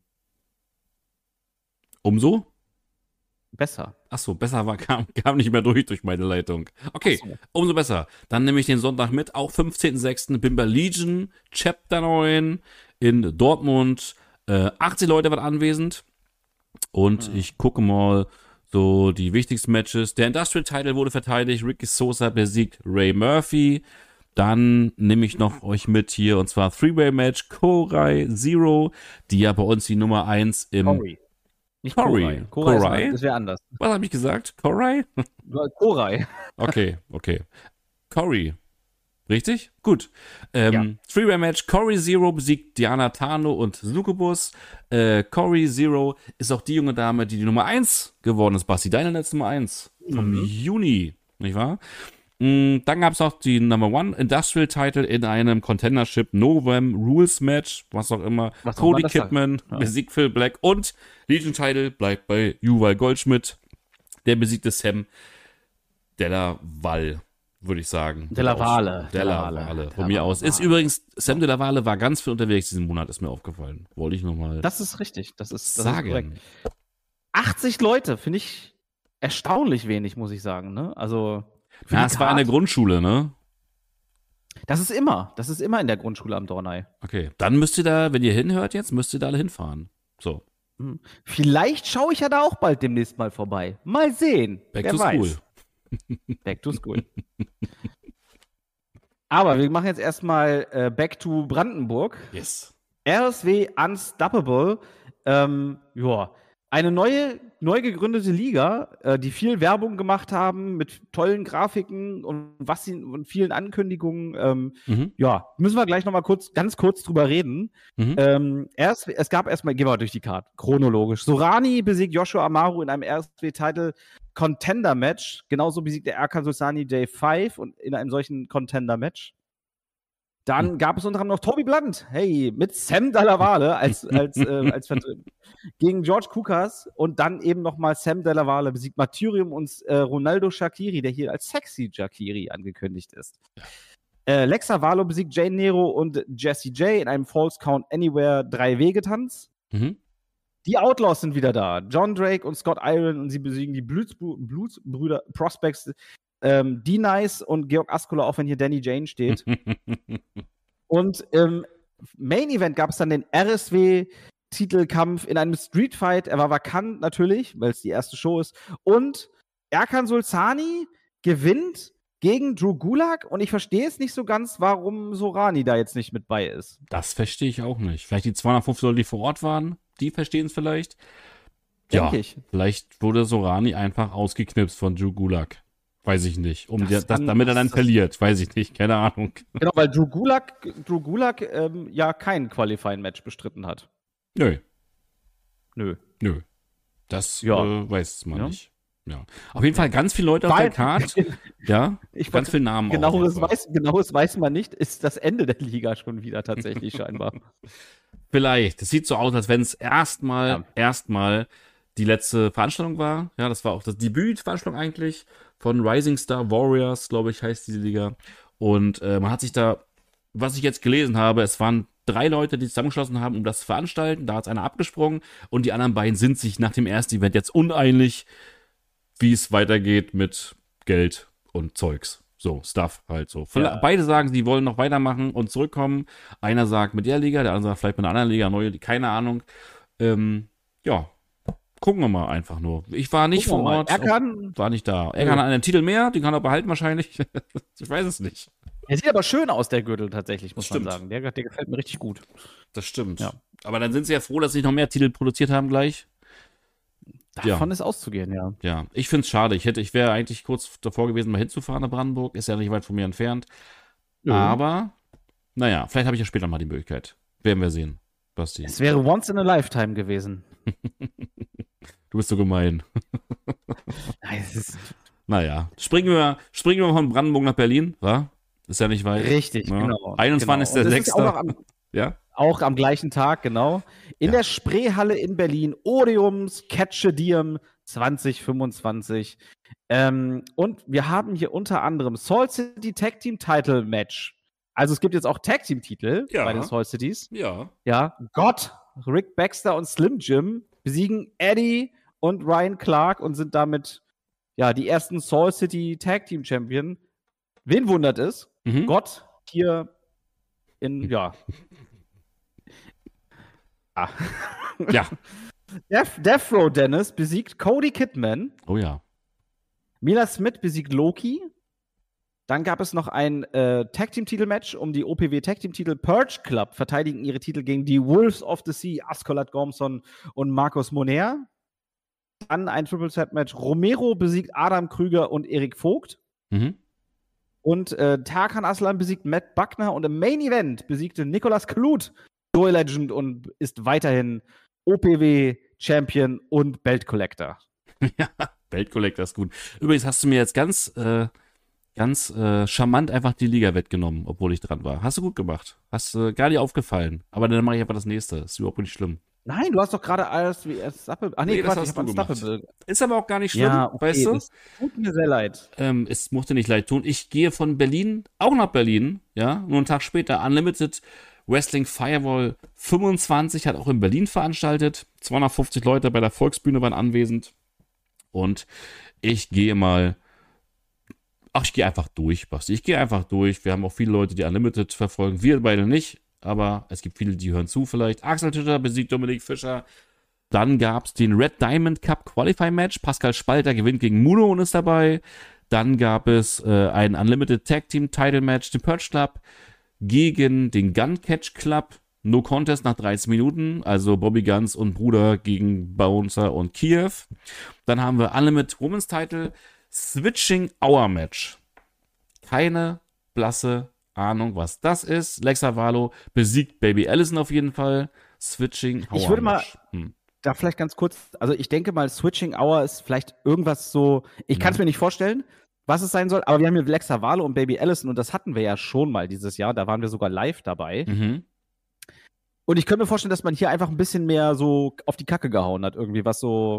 Speaker 2: besser.
Speaker 1: Achso, besser kam nicht mehr durch meine Leitung. Okay, umso besser. Dann nehme ich den Sonntag mit, auch 15.06. Bimber Legion, Chapter 9 in Dortmund. 80 Leute waren anwesend. Und ich gucke mal so die wichtigsten Matches. Der Industrial Title wurde verteidigt. Ricky Sosa besiegt Ray Murphy. Dann nehme ich noch euch mit hier, und zwar Three-Way-Match Korai Zero, die ja bei uns die Nummer 1 im...
Speaker 2: Cory. Nicht Korai. Korai? Das wäre anders.
Speaker 1: Was habe ich gesagt? Korai?
Speaker 2: Korai.
Speaker 1: Okay. Cory. Richtig? Gut. Three-Way-Match. Cory Zero besiegt Diana Tano und Succubus. Cory Zero ist auch die junge Dame, die Nummer 1 geworden ist. Basti, deine letzte Nummer 1 vom Juni, nicht wahr? Dann gab es noch die Number One Industrial Title in einem Contendership Novem Rules Match, was auch immer. Cody Kidman besiegt Phil Black und Legion Title bleibt bei Yuval Goldschmidt. Der besiegte Sam Della Valle, würde ich sagen.
Speaker 2: Della Valle.
Speaker 1: Von mir aus. Ist übrigens, Sam Della Valle war ganz viel unterwegs diesen Monat, ist mir aufgefallen. Wollte ich nochmal.
Speaker 2: Das ist richtig. Das ist
Speaker 1: sagen.
Speaker 2: Ist 80 Leute, finde ich erstaunlich wenig, muss ich sagen. Ne? Also.
Speaker 1: Ja, es war eine Grundschule, ne?
Speaker 2: Das ist immer in der Grundschule am Dornei.
Speaker 1: Okay, dann müsst ihr da, wenn ihr hinhört jetzt, müsst ihr da alle hinfahren. So.
Speaker 2: Vielleicht schaue ich ja da auch bald demnächst mal vorbei. Mal sehen.
Speaker 1: Back to school.
Speaker 2: Back to school. Aber wir machen jetzt erstmal Back to Brandenburg.
Speaker 1: Yes.
Speaker 2: RSW Unstoppable. Eine neu gegründete Liga, die viel Werbung gemacht haben mit tollen Grafiken und vielen Ankündigungen. Müssen wir gleich noch mal ganz kurz drüber reden. Es gab erstmal, gehen wir durch die Karte, chronologisch. Sorani besiegt Joshua Amaru in einem RSW-Title Contender-Match. Genauso besiegte Erkan Sulsani J5 und in einem solchen Contender-Match. Dann gab es unter anderem noch Toby Blunt, mit Sam Della Valle als gegen George Kukas und dann eben nochmal Sam Della Valle besiegt Martyrium und Ronaldo Shaqiri, der hier als Sexy Shaqiri angekündigt ist. Lexa Valo besiegt Jane Nero und Jessie J in einem False Count Anywhere 3-Wege-Tanz. Die Outlaws sind wieder da. John Drake und Scott Iron und sie besiegen die Blutsbrüder Prospects D-Nice und Georg Askola, auch wenn hier Danny Jane steht. Und im Main Event gab es dann den RSW-Titelkampf in einem Street Fight. Er war vakant natürlich, weil es die erste Show ist. Und Erkan Sulsani gewinnt gegen Drew Gulak. Und ich verstehe es nicht so ganz, warum Sorani da jetzt nicht mit bei ist.
Speaker 1: Das verstehe ich auch nicht. Vielleicht die 250 Leute, die vor Ort waren, die verstehen es vielleicht.
Speaker 2: Denke ich.
Speaker 1: Vielleicht wurde Sorani einfach ausgeknipst von Drew Gulak. Weiß ich nicht. Damit er dann verliert. Weiß ich nicht. Keine Ahnung.
Speaker 2: Genau, weil Drew Gulak kein Qualifying-Match bestritten hat.
Speaker 1: Nö. Das weiß man nicht. Ja. Auf jeden Fall ganz viele Leute auf der Karte. Ja, ganz viele Namen.
Speaker 2: Genaues weiß man nicht. Ist das Ende der Liga schon wieder tatsächlich scheinbar.
Speaker 1: Vielleicht. Es sieht so aus, als wenn es erstmal die letzte Veranstaltung war. Ja, das war auch das Debütveranstaltung eigentlich von Rising Star Warriors, glaube ich, heißt diese Liga. Und man hat sich da, was ich jetzt gelesen habe, es waren 3 Leute, die zusammengeschlossen haben, um das zu veranstalten. Da ist einer abgesprungen und die anderen beiden sind sich nach dem ersten Event jetzt uneinig, wie es weitergeht mit Geld und Zeugs. So, Stuff halt so. Ja. Beide sagen, sie wollen noch weitermachen und zurückkommen. Einer sagt mit der Liga, der andere sagt vielleicht mit einer anderen Liga, neue, keine Ahnung. Gucken wir mal einfach nur. Ich war nicht vor Ort. War nicht da. Er kann einen Titel mehr, den kann er behalten wahrscheinlich. Ich weiß es nicht.
Speaker 2: Er sieht aber schön aus, der Gürtel tatsächlich, muss man sagen. Der gefällt mir richtig gut.
Speaker 1: Das stimmt. Ja. Aber dann sind sie ja froh, dass sie noch mehr Titel produziert haben gleich.
Speaker 2: Davon ist auszugehen, ja.
Speaker 1: Ja, ich finde es schade. Ich wäre eigentlich kurz davor gewesen, mal hinzufahren nach Brandenburg. Ist ja nicht weit von mir entfernt. Aber, naja, vielleicht habe ich ja später mal die Möglichkeit. Werden wir sehen, Basti.
Speaker 2: Es wäre once in a lifetime gewesen.
Speaker 1: Du bist so gemein. Naja, springen wir von Brandenburg nach Berlin, wa? Ist ja nicht weit.
Speaker 2: Richtig, genau.
Speaker 1: 21.06. Ja?
Speaker 2: Auch am gleichen Tag, genau. In der Spreehalle in Berlin, Odeums Catch a Diem 2025. Und wir haben hier unter anderem Soul City Tag Team Title Match. Also es gibt jetzt auch Tag Team Titel bei den Soul Cities. Ja. Gott, Rick Baxter und Slim Jim besiegen Eddie und Ryan Clark und sind damit die ersten Soul City Tag Team Champion. Wen wundert es? Gott hier in, Death Row Dennis besiegt Cody Kidman.
Speaker 1: Oh ja.
Speaker 2: Mila Smith besiegt Loki. Dann gab es noch ein Tag-Team-Titel-Match um die OPW-Tag-Team-Titel. Purge Club verteidigen ihre Titel gegen die Wolves of the Sea, Askolat Gormson und Markus Moner. Dann ein Triple-Threat-Match. Romero besiegt Adam Krüger und Erik Vogt. Und Tarkan Aslan besiegt Matt Buckner. Und im Main-Event besiegte Nicolas Klut Joy Legend und ist weiterhin OPW-Champion und Belt Collector.
Speaker 1: Ja, Belt Collector ist gut. Übrigens hast du mir jetzt ganz ganz charmant einfach die Liga wettgenommen, obwohl ich dran war. Hast du gut gemacht. Hast gar nicht aufgefallen. Aber dann mache ich einfach das nächste. Ist überhaupt nicht schlimm.
Speaker 2: Nein, du hast doch gerade alles wie Stappe. Ach nee,
Speaker 1: das
Speaker 2: Quatsch, ich
Speaker 1: hast
Speaker 2: habe
Speaker 1: du
Speaker 2: an
Speaker 1: gemacht.
Speaker 2: Stappe.
Speaker 1: Ist aber auch gar nicht schlimm,
Speaker 2: Ja, okay,
Speaker 1: weißt du?
Speaker 2: es tut mir sehr leid.
Speaker 1: Es musste nicht leid tun. Ich gehe von Berlin auch nach Berlin, ja, nur einen Tag später. Unlimited Wrestling Firewall 25 hat auch in Berlin veranstaltet. 250 Leute bei der Volksbühne waren anwesend. Und ich gehe mal. Ach, ich gehe einfach durch, Basti. Ich gehe einfach durch. Wir haben auch viele Leute, die Unlimited verfolgen. Wir beide nicht, aber es gibt viele, die hören zu vielleicht. Axel Tischer besiegt Dominik Fischer. Dann gab es den Red Diamond Cup Qualifying Match. Pascal Spalter gewinnt gegen Muno und ist dabei. Dann gab es ein Unlimited Tag Team Title Match, den Purge Club gegen den Gun Catch Club. No Contest nach 13 Minuten. Also Bobby Guns und Bruder gegen Bouncer und Kiev. Dann haben wir Unlimited Women's Title Switching Hour Match. Keine blasse Ahnung, was das ist. Lexa Valo besiegt Baby Allison auf jeden Fall. Switching Hour Match.
Speaker 2: Ich würde mal da vielleicht ganz kurz, also ich denke mal, Switching Hour ist vielleicht irgendwas so, ich kann es mir nicht vorstellen, was es sein soll, aber wir haben hier Lexa Valo und Baby Allison und das hatten wir ja schon mal dieses Jahr, da waren wir sogar live dabei. Und ich könnte mir vorstellen, dass man hier einfach ein bisschen mehr so auf die Kacke gehauen hat, irgendwie, was so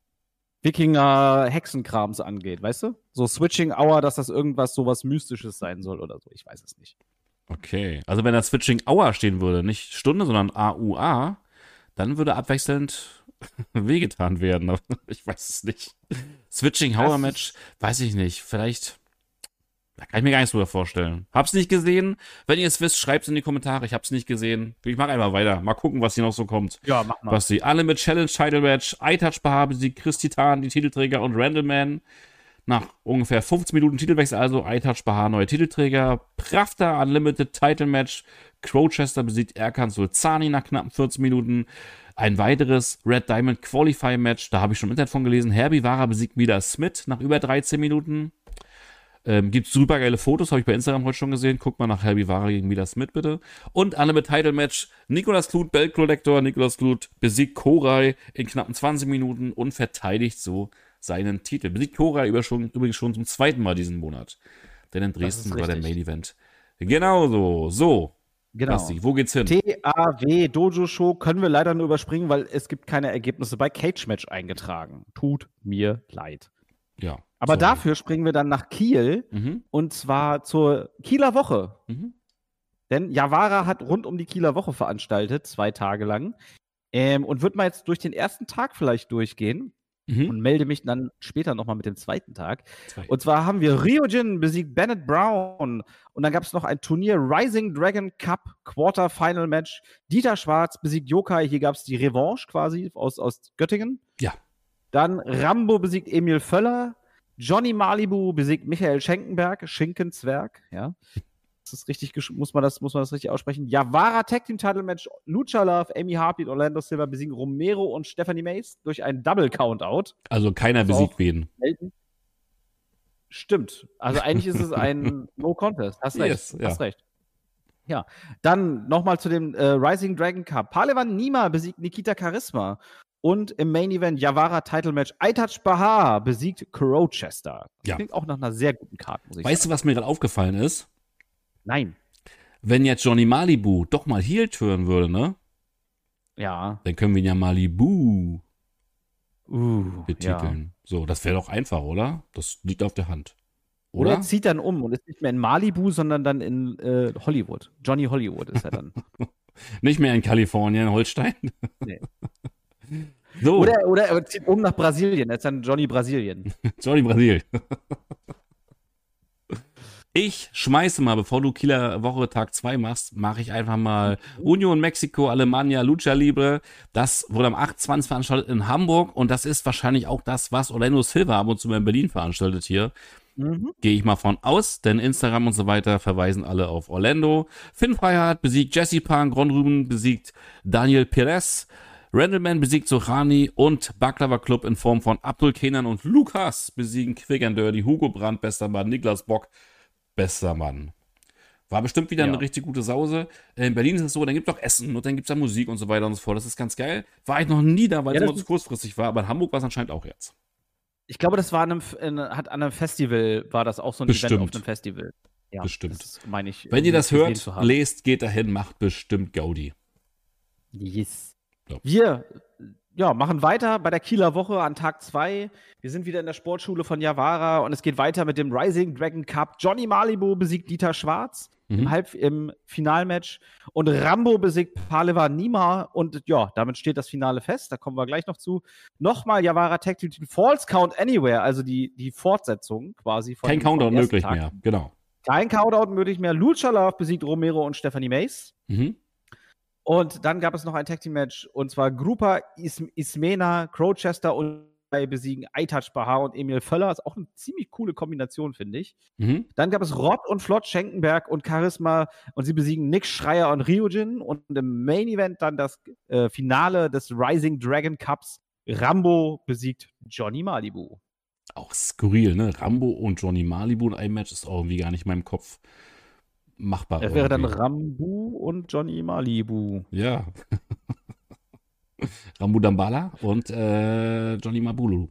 Speaker 2: Wikinger-Hexenkrams angeht, weißt du? So Switching Hour, dass das irgendwas sowas Mystisches sein soll oder so, ich weiß es nicht.
Speaker 1: Okay, also wenn da Switching Hour stehen würde, nicht Stunde, sondern AUA, dann würde abwechselnd wehgetan werden. Aber ich weiß es nicht. Switching Hour Match, weiß ich nicht. Vielleicht, da kann ich mir gar nichts drüber vorstellen. Hab's nicht gesehen. Wenn ihr es wisst, schreibt's in die Kommentare. Ich hab's nicht gesehen. Ich mach einfach weiter. Mal gucken, was hier noch so kommt.
Speaker 2: Ja, mach mal.
Speaker 1: Was die alle mit Challenge Title Match, iTouch Bahar besiegt Chris Titan, die Titelträger und Randleman. Nach ungefähr 15 Minuten Titelwechsel also, iTouch Bahar, neuer Titelträger. Pravda Unlimited Title Match. Crowchester besiegt Erkan Sulzani nach knappen 14 Minuten. Ein weiteres Red Diamond Qualifying Match, da habe ich schon im Internet von gelesen. Herbie Vara besiegt Mida Smith nach über 13 Minuten. Gibt super geile Fotos, habe ich bei Instagram heute schon gesehen. Guckt mal nach Herbie Vara gegen Mida Smith bitte. Und Unlimited Title Match. Nicolas Kluth, Belt Collector. Nicolas Kluth besiegt Koray in knappen 20 Minuten und verteidigt so seinen Titel. Besiegt Koray übrigens schon zum zweiten Mal diesen Monat. Denn in Dresden war der Main Event. Genauso. So.
Speaker 2: Genau.
Speaker 1: Basti, wo geht's hin?
Speaker 2: TAW Dojo Show können wir leider nur überspringen, weil es gibt keine Ergebnisse bei Cage Match eingetragen. Tut mir leid.
Speaker 1: Ja.
Speaker 2: Aber dafür springen wir dann nach Kiel und zwar zur Kieler Woche. Denn Javara hat rund um die Kieler Woche veranstaltet, 2 Tage lang. Und wird mal jetzt durch den ersten Tag vielleicht durchgehen. Und melde mich dann später nochmal mit dem zweiten Tag. Und zwar haben wir Ryojin besiegt Bennett Brown. Und dann gab es noch ein Turnier Rising Dragon Cup Quarterfinal Match. Dieter Schwarz besiegt Yokai. Hier gab es die Revanche quasi aus Göttingen.
Speaker 1: Ja.
Speaker 2: Dann Rambo besiegt Emil Völler. Johnny Malibu besiegt Michael Schenkenberg. Schinkenzwerg, ja. Das ist richtig, muss man das richtig aussprechen. Javara Tag Team Title Match, Lucha Love, Amy Harpy und Orlando Silva besiegen Romero und Stephanie Mace durch einen Double Countout.
Speaker 1: Also keiner besiegt wen.
Speaker 2: Stimmt. Also eigentlich ist es ein No Contest. Hast recht.
Speaker 1: Yes, ja.
Speaker 2: Hast recht. Ja. Dann nochmal zu dem Rising Dragon Cup. Palevan Nima besiegt Nikita Charisma. Und im Main Event Javara Title Match iTouch Bahar besiegt Crowchester. Das klingt auch nach einer sehr guten Karte, muss ich sagen.
Speaker 1: Weißt du, was mir gerade aufgefallen ist?
Speaker 2: Nein.
Speaker 1: Wenn jetzt Johnny Malibu doch mal Heel turnen würde, ne?
Speaker 2: Ja.
Speaker 1: Dann können wir ihn ja Malibu betiteln.
Speaker 2: Ja.
Speaker 1: So, das wäre doch einfach, oder? Das liegt auf der Hand. Oder?
Speaker 2: Er zieht dann um und ist nicht mehr in Malibu, sondern dann in Hollywood. Johnny Hollywood ist er dann.
Speaker 1: Nicht mehr in Kalifornien, Holstein?
Speaker 2: Nee.
Speaker 1: So.
Speaker 2: Oder er zieht um nach Brasilien. Er ist dann Johnny Brasilien.
Speaker 1: Johnny Brasil. Ich schmeiße mal, bevor du Kieler Woche Tag 2 machst, mache ich einfach mal Union Mexico, Alemania, Lucha Libre. Das wurde am 8.20 veranstaltet in Hamburg und das ist wahrscheinlich auch das, was Orlando Silva ab und zu in Berlin veranstaltet hier. Gehe ich mal von aus, denn Instagram und so weiter verweisen alle auf Orlando. Finn Freiheit besiegt Jesse Punk, Ron Ruben besiegt Daniel Perez, Randleman besiegt Sochani und Baklava Club in Form von Abdul Kenan und Lukas besiegen Quick and Dirty, Hugo Brandt, bester Mann, Niklas Bock, bester Mann. War bestimmt wieder eine richtig gute Sause. In Berlin ist es so, dann gibt es auch Essen und dann gibt es da Musik und so weiter und so fort. Das ist ganz geil. War ich noch nie da, weil es immer zu kurzfristig war, aber in Hamburg war es anscheinend auch jetzt.
Speaker 2: Ich glaube, das war an einem Festival, war das auch so ein Event auf einem Festival.
Speaker 1: Ja, bestimmt.
Speaker 2: Das meine ich.
Speaker 1: Wenn ihr das hört, lest, geht dahin, macht bestimmt Gaudi.
Speaker 2: Yes. Ja. Wir machen weiter bei der Kieler Woche an Tag 2. Wir sind wieder in der Sportschule von Yawara und es geht weiter mit dem Rising Dragon Cup. Johnny Malibu besiegt Dieter Schwarz im Finalmatch und Rambo besiegt Palewa Nima und ja, damit steht das Finale fest. Da kommen wir gleich noch zu. Nochmal Yawara Tag Team Falls Count Anywhere, also die Fortsetzung quasi.
Speaker 1: Kein Countdown möglich mehr, genau.
Speaker 2: Kein Countdown möglich mehr. Lucha Love besiegt Romero und Stephanie Mace. Und dann gab es noch ein Tag-Team-Match, und zwar Grupa Ismena, Crowchester und besiegen iTouch Bahar und Emil Völler. Ist auch eine ziemlich coole Kombination, finde ich. Dann gab es Rod und Flott Schenkenberg und Charisma und sie besiegen Nick Schreier und Ryujin. Und im Main-Event dann das Finale des Rising Dragon Cups. Rambo besiegt Johnny Malibu.
Speaker 1: Auch skurril, ne? Rambo und Johnny Malibu in einem Match ist auch irgendwie gar nicht in meinem Kopf machbar.
Speaker 2: Das wäre dann Rambo und Johnny Malibu.
Speaker 1: Ja. Rambo Dambala und Johnny Mabulu.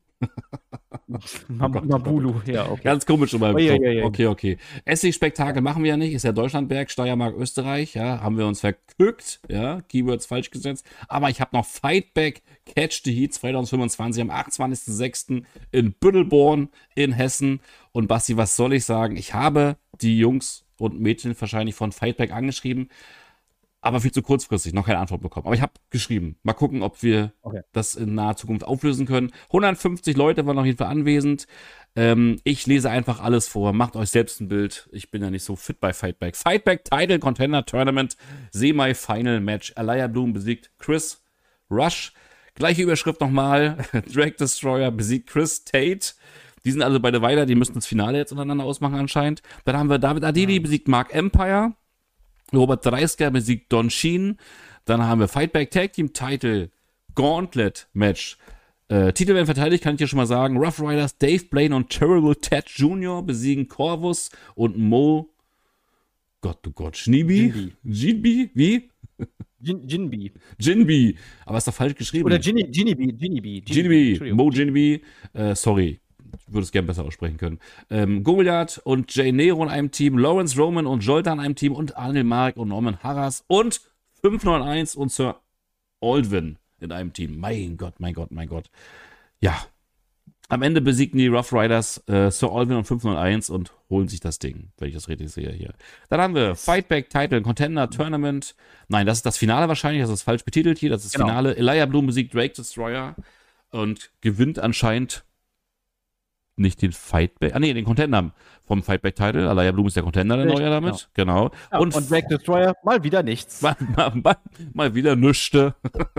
Speaker 2: Mabulu, ja, okay.
Speaker 1: Ganz komisch in meinem Kopf. Okay. Essig-Spektakel machen wir ja nicht, ist ja Deutschlandberg, Steiermark, Österreich, ja, haben wir uns verkückt, ja, Keywords falsch gesetzt, aber ich habe noch Fightback Catch the Heat 2025 am 28.06. in Büttelborn in Hessen. Und Basti, was soll ich sagen? Ich habe die Jungs und Mädchen wahrscheinlich von Fightback angeschrieben, aber viel zu kurzfristig, noch keine Antwort bekommen. Aber ich habe geschrieben. Mal gucken, ob wir das in naher Zukunft auflösen können. 150 Leute waren auf jeden Fall anwesend. Ich lese einfach alles vor. Macht euch selbst ein Bild. Ich bin ja nicht so fit bei Fightback. Fightback Title Contender Tournament Semi-Final Match. Aliyah Bloom besiegt Chris Rush. Gleiche Überschrift nochmal. Drag Destroyer besiegt Chris Tate. Die sind also beide weiter. Die müssen das Finale jetzt untereinander ausmachen anscheinend. Dann haben wir David Adili besiegt Mark Empire. Robert Dreisker besiegt Don Sheen. Dann haben wir Fightback Tag Team Title Gauntlet Match. Titel werden verteidigt, kann ich dir schon mal sagen. Rough Riders Dave Blaine und Terrible Ted Jr. besiegen Corvus und Mo. Gott, du Gott, Schnibi? Jinbi? Wie? Jinbi. Aber ist doch falsch geschrieben.
Speaker 2: Oder Jinbi.
Speaker 1: Mo Jinbi. Sorry. Ich würde es gerne besser aussprechen können. Goliath und Jay Nero in einem Team, Lawrence Roman und Jolta in einem Team und Arnel Marek und Norman Harras und 591 und Sir Aldwin in einem Team. Mein Gott. Ja. Am Ende besiegen die Rough Riders Sir Aldwin und 501 und holen sich das Ding, wenn ich das richtig sehe hier. Dann haben wir Fightback Title Contender Tournament. Nein, das ist das Finale wahrscheinlich, das ist falsch betitelt hier. Das ist das Finale. Aliyah Bloom besiegt Drake Destroyer und gewinnt anscheinend nicht den Fightback, den Contender vom Fightback-Title. Aliyah Bloom ist der Contender, der neue damit. Genau.
Speaker 2: Ja, und Drake Destroyer, mal wieder nichts.
Speaker 1: Mal wieder nüschte.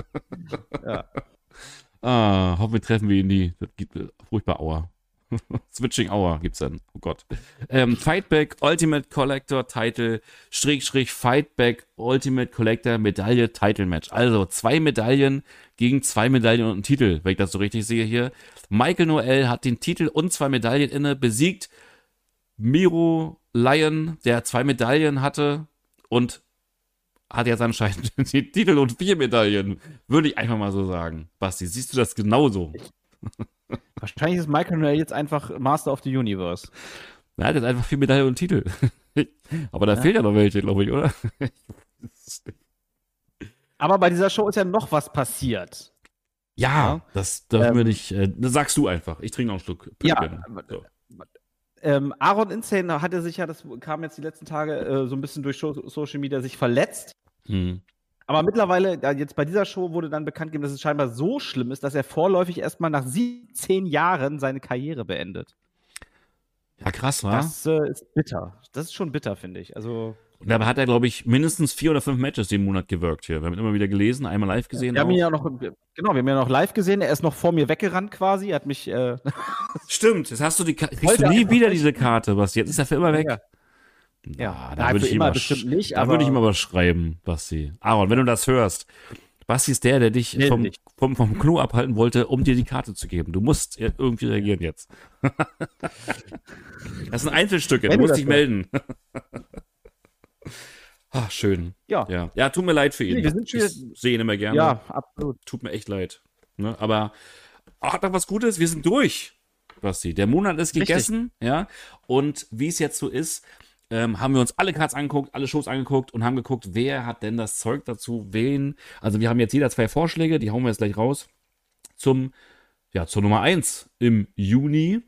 Speaker 2: Ja.
Speaker 1: Hoffen wir treffen wir in die, das gibt furchtbar Aua. Switching Hour gibt's dann. Oh Gott. Fightback Ultimate Collector Title / Fightback Ultimate Collector Medaille Title Match. Also 2 Medaillen gegen 2 Medaillen und einen Titel, wenn ich das so richtig sehe hier. Michael Noel hat den Titel und 2 Medaillen inne, besiegt Miro Lion, der 2 Medaillen hatte und hat jetzt anscheinend den Titel und 4 Medaillen. Würde ich einfach mal so sagen. Basti, siehst du das genauso?
Speaker 2: Wahrscheinlich ist Michael Noel jetzt einfach Master of the Universe.
Speaker 1: Er hat jetzt einfach 4 Medaillen und Titel. Aber da fehlen ja noch welche, glaube ich, oder?
Speaker 2: Aber bei dieser Show ist ja noch was passiert.
Speaker 1: Ja, das dürfen wir nicht. Das sagst du einfach. Ich trinke noch einen Schluck.
Speaker 2: Ja. So. Aaron Insane hatte sich ja, das kam jetzt die letzten Tage so ein bisschen durch Social Media, sich verletzt. Aber mittlerweile, jetzt bei dieser Show wurde dann bekannt gegeben, dass es scheinbar so schlimm ist, dass er vorläufig erstmal nach 17 Jahren seine Karriere beendet.
Speaker 1: Ja, krass, wa?
Speaker 2: Das ist bitter. Das ist schon bitter, finde ich. Also.
Speaker 1: Und dabei hat er, glaube ich, mindestens 4 oder 5 Matches den Monat gewirkt hier. Wir haben ihn immer wieder gelesen, einmal live gesehen.
Speaker 2: Wir haben ihn ja noch live gesehen. Er ist noch vor mir weggerannt quasi. Er hat mich.
Speaker 1: Stimmt, jetzt hast du kriegst du nie wieder diese Karte, Basti. Jetzt ist er für immer weg.
Speaker 2: Ja,
Speaker 1: da würde ich ihm bestimmt nicht. Da würde ich ihm aber schreiben, Basti. Aaron, wenn du das hörst. Basti ist der dich vom Klo abhalten wollte, um dir die Karte zu geben. Du musst irgendwie reagieren jetzt. Das sind Einzelstücke, du musst dich melden. Ach, schön. Ja, tut mir leid für ihn. Ich sehe ihn immer gerne.
Speaker 2: Ja, absolut.
Speaker 1: Tut mir echt leid. Ne? Aber hat doch was Gutes, wir sind durch. Basti. Der Monat ist gegessen, ja. Und wie es jetzt so ist, haben wir uns alle Cards angeguckt, alle Shows angeguckt und haben geguckt, wer hat denn das Zeug dazu, also wir haben jetzt jeder 2 Vorschläge, die hauen wir jetzt gleich raus, zur Nummer 1 im Juni.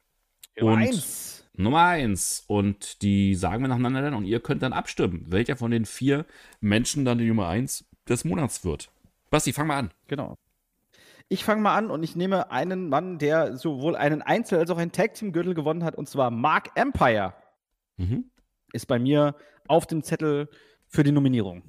Speaker 1: Nummer 1. Und die sagen wir nacheinander dann und ihr könnt dann abstimmen, welcher von den 4 Menschen dann die Nummer 1 des Monats wird. Basti, fang mal an.
Speaker 2: Genau. Ich fange mal an und ich nehme einen Mann, der sowohl einen Einzel- als auch einen Tag-Team-Gürtel gewonnen hat, und zwar Mark Empire. Ist bei mir auf dem Zettel für die Nominierung.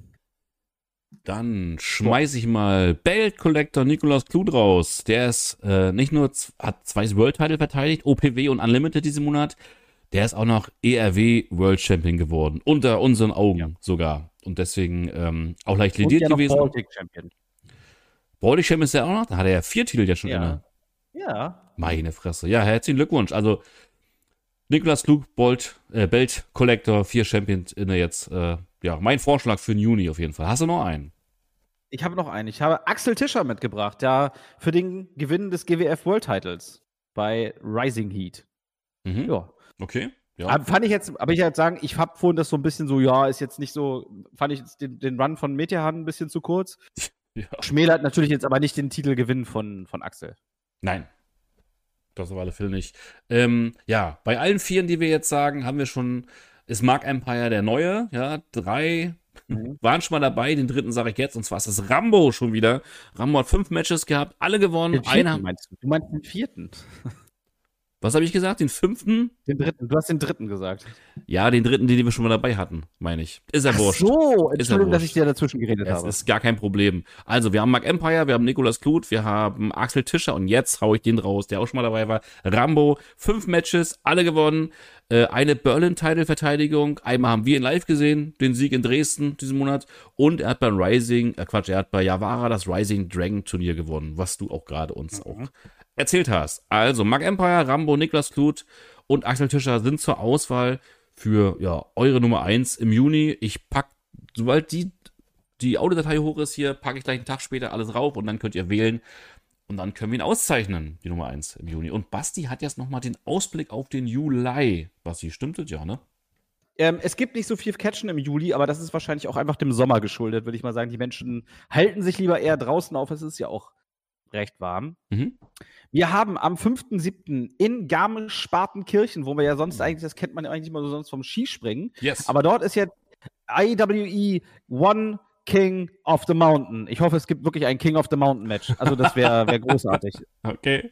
Speaker 1: Dann schmeiße ich mal Belt Collector Nicolas Clute raus. Der ist nicht nur hat 2 World Title verteidigt, OPW und Unlimited diesen Monat. Der ist auch noch ERW World Champion geworden. Unter unseren Augen sogar. Und deswegen auch leicht lediert gewesen.
Speaker 2: Baltic Champion.
Speaker 1: Baltic Champion ist der auch noch? Da hat er ja 4 Titel jetzt schon inne.
Speaker 2: Ja.
Speaker 1: Meine Fresse. Ja, herzlichen Glückwunsch. Also Nicolas Clute, Belt Collector, 4 Champions inne jetzt. Mein Vorschlag für den Juni auf jeden Fall. Hast du noch einen?
Speaker 2: Ich habe noch einen. Ich habe Axel Tischer mitgebracht, der für den Gewinn des GWF World Titles bei Rising Heat.
Speaker 1: Ja. Okay. Ja.
Speaker 2: Aber ich halt sagen, ich habe vorhin das so ein bisschen so, ist jetzt nicht so, fand ich den Run von Metehan ein bisschen zu kurz. Ja. Schmälert natürlich jetzt aber nicht den Titelgewinn von Axel.
Speaker 1: Nein. Das auf alle Fälle nicht. Bei allen 4, die wir jetzt sagen, ist Mark Empire der Neue. Ja, 3 waren schon mal dabei. Den 3. sage ich jetzt. Und zwar ist das Rambo schon wieder. Rambo hat 5 Matches gehabt, alle gewonnen.
Speaker 2: Den 4. meinst du? Du meinst den 4.
Speaker 1: Was habe ich gesagt? Den 5.?
Speaker 2: Den 3. Du hast den 3. gesagt.
Speaker 1: Ja, den 3., den wir schon mal dabei hatten, meine ich. Ist ja wurscht.
Speaker 2: So, Entschuldigung, dass ich dir dazwischen geredet habe.
Speaker 1: Das ist gar kein Problem. Also, wir haben Mark Empire, wir haben Nicolas Clute, wir haben Axel Tischer und jetzt hau ich den raus, der auch schon mal dabei war. Rambo, 5 Matches, alle gewonnen. Eine Berlin-Title-Verteidigung. Einmal haben wir ihn live gesehen, den Sieg in Dresden diesen Monat. Und er hat beim Javara das Rising Dragon Turnier gewonnen, was du auch gerade uns auch erzählt hast. Also, Mark Empire, Rambo, Nicolas Clute und Axel Tischer sind zur Auswahl für eure Nummer 1 im Juni. Ich pack, sobald die Audiodatei hoch ist hier, packe ich gleich einen Tag später alles rauf und dann könnt ihr wählen. Und dann können wir ihn auszeichnen, die Nummer 1 im Juni. Und Basti hat jetzt nochmal den Ausblick auf den Juli. Basti, stimmt das ja, ne?
Speaker 2: Es gibt nicht so viel Catchen im Juli, aber das ist wahrscheinlich auch einfach dem Sommer geschuldet, würde ich mal sagen. Die Menschen halten sich lieber eher draußen auf. Es ist ja auch recht warm. Wir haben am 5.7. in Garmisch-Partenkirchen, wo wir ja sonst eigentlich, das kennt man ja eigentlich immer so sonst vom Skispringen.
Speaker 1: Yes.
Speaker 2: Aber dort ist jetzt IWE One King of the Mountain. Ich hoffe, es gibt wirklich ein King of the Mountain Match. Also das wäre großartig.
Speaker 1: Okay.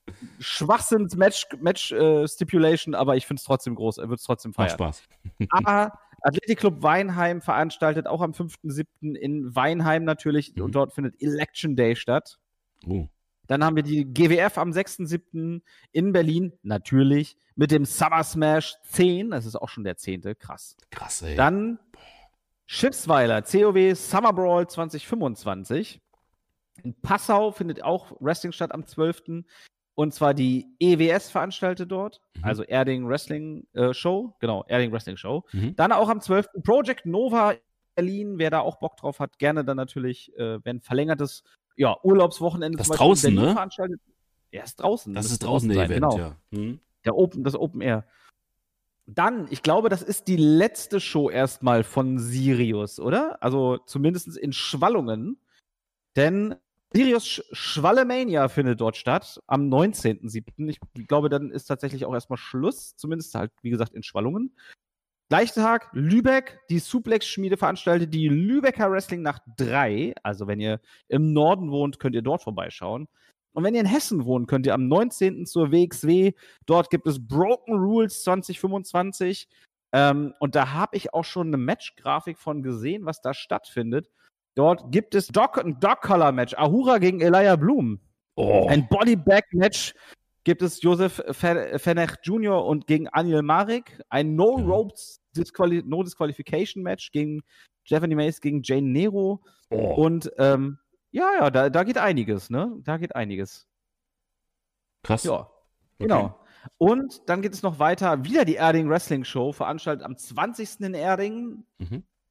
Speaker 2: Schwachsinns-Match-Stipulation, aber ich finde es trotzdem groß. Er wird es trotzdem feiern.
Speaker 1: Macht Spaß.
Speaker 2: Aber Athletikclub Weinheim veranstaltet auch am 5.7. in Weinheim natürlich. Und dort findet Election Day statt. Dann haben wir die GWF am 6.7. in Berlin, natürlich, mit dem Summer Smash 10. Das ist auch schon der 10. Krass.
Speaker 1: Krass, ey.
Speaker 2: Dann Schiffsweiler, COW Summer Brawl 2025. In Passau findet auch Wrestling statt am 12. Und zwar die EWS veranstaltet dort, also Erding Wrestling Show. Genau, Erding Wrestling Show. Dann auch am 12. Project Nova Berlin, wer da auch Bock drauf hat, gerne dann natürlich, wenn verlängertes Urlaubswochenende
Speaker 1: das zum Beispiel draußen, in Berlin
Speaker 2: veranstaltet. Ja, ist draußen.
Speaker 1: Das ist draußen der Event,
Speaker 2: genau. Das Open Air. Dann, ich glaube, das ist die letzte Show erstmal von Sirius, oder? Also zumindest in Schwallungen. Denn Sirius Schwallemania findet dort statt am 19.07. Ich glaube, dann ist tatsächlich auch erstmal Schluss. Zumindest halt, wie gesagt, in Schwallungen. Gleicher Tag, Lübeck, die Suplex-Schmiede veranstaltet die Lübecker Wrestling Nacht 3. Also, wenn ihr im Norden wohnt, könnt ihr dort vorbeischauen. Und wenn ihr in Hessen wohnt, könnt ihr am 19. zur WXW. Dort gibt es Broken Rules 2025. Und da habe ich auch schon eine Match-Grafik von gesehen, was da stattfindet. Dort gibt es ein Dog-Collar-Match. Ahura gegen Elijah Bloom. Ein Body-Bag-Match gibt es Josef Fenech Jr. und gegen Anil Marek. Ein No-Ropes-No-Disqualification-Match gegen Stephanie Mace gegen Jane Nero. Und da geht einiges, ne? Da geht einiges.
Speaker 1: Krass.
Speaker 2: Ja, genau. Okay. Und dann geht es noch weiter. Wieder die Erding Wrestling Show, veranstaltet am 20. in Erding.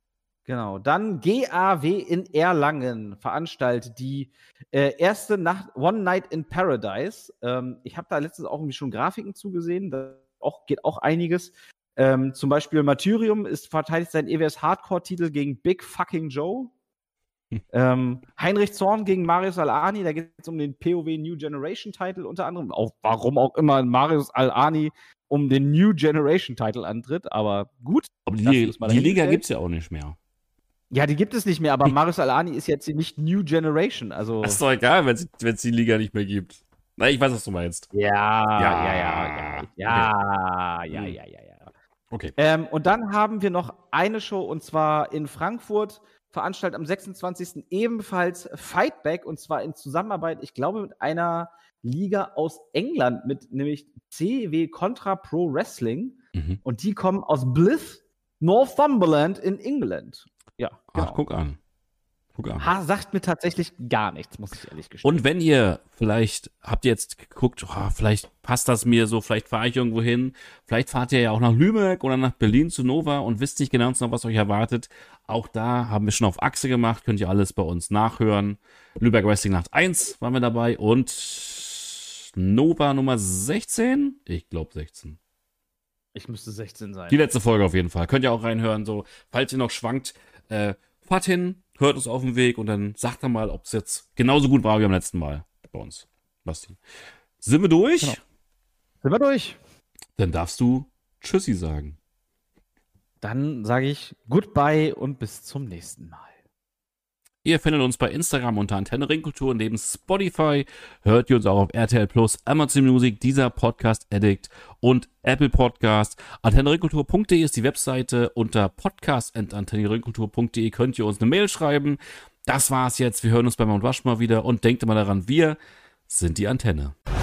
Speaker 2: Genau. Dann GAW in Erlangen veranstaltet die erste Nacht One Night in Paradise. Ich habe da letztens auch irgendwie schon Grafiken zugesehen. Da geht auch einiges. Zum Beispiel Martyrium verteidigt seinen EWS Hardcore-Titel gegen Big Fucking Joe. Heinrich Zorn gegen Marius Al-Ani, da geht es um den POW New Generation Title unter anderem. Warum auch immer Marius Al-Ani um den New Generation Title antritt, aber gut.
Speaker 1: Aber die Liga gibt es ja auch nicht mehr.
Speaker 2: Ja, die gibt es nicht mehr, aber Marius Al-Ani ist jetzt nicht New Generation. Also
Speaker 1: das ist doch egal, wenn es die Liga nicht mehr gibt. Na, ich weiß, was du meinst.
Speaker 2: Ja.
Speaker 1: Okay.
Speaker 2: Und dann haben wir noch eine Show, und zwar in Frankfurt, veranstaltet am 26. ebenfalls Fightback, und zwar in Zusammenarbeit, ich glaube, mit einer Liga aus England, mit nämlich CW Contra Pro Wrestling. Mhm. Und die kommen aus Blyth, Northumberland in England. Ja,
Speaker 1: genau. Ach, guck an.
Speaker 2: Sagt mir tatsächlich gar nichts, muss ich ehrlich gestehen.
Speaker 1: Und wenn ihr habt ihr jetzt geguckt, vielleicht passt das mir so, vielleicht fahre ich irgendwo hin, vielleicht fahrt ihr ja auch nach Lübeck oder nach Berlin zu Nova und wisst nicht genau, was euch erwartet. Auch da haben wir schon auf Achse gemacht, könnt ihr alles bei uns nachhören. Lübeck Wrestling Nacht 1 waren wir dabei und Nova Nummer 16? Ich glaube 16.
Speaker 2: Ich müsste 16 sein.
Speaker 1: Die letzte Folge auf jeden Fall. Könnt ihr auch reinhören, so, falls ihr noch schwankt, fahrt hin, hört uns auf dem Weg und dann sagt er mal, ob es jetzt genauso gut war wie beim letzten Mal bei uns. Basti. Sind wir durch?
Speaker 2: Genau. Sind wir durch.
Speaker 1: Dann darfst du Tschüssi sagen.
Speaker 2: Dann sage ich Goodbye und bis zum nächsten Mal.
Speaker 1: Ihr findet uns bei Instagram unter Antenne Ringkultur, neben Spotify. Hört ihr uns auch auf RTL Plus, Amazon Music, dieser Podcast Addict und Apple Podcast. AntenneRingkultur.de ist die Webseite. Unter podcast@antenneringkultur.de könnt ihr uns eine Mail schreiben. Das war's jetzt. Wir hören uns bei Mount Rushmore wieder und denkt immer daran, wir sind die Antenne.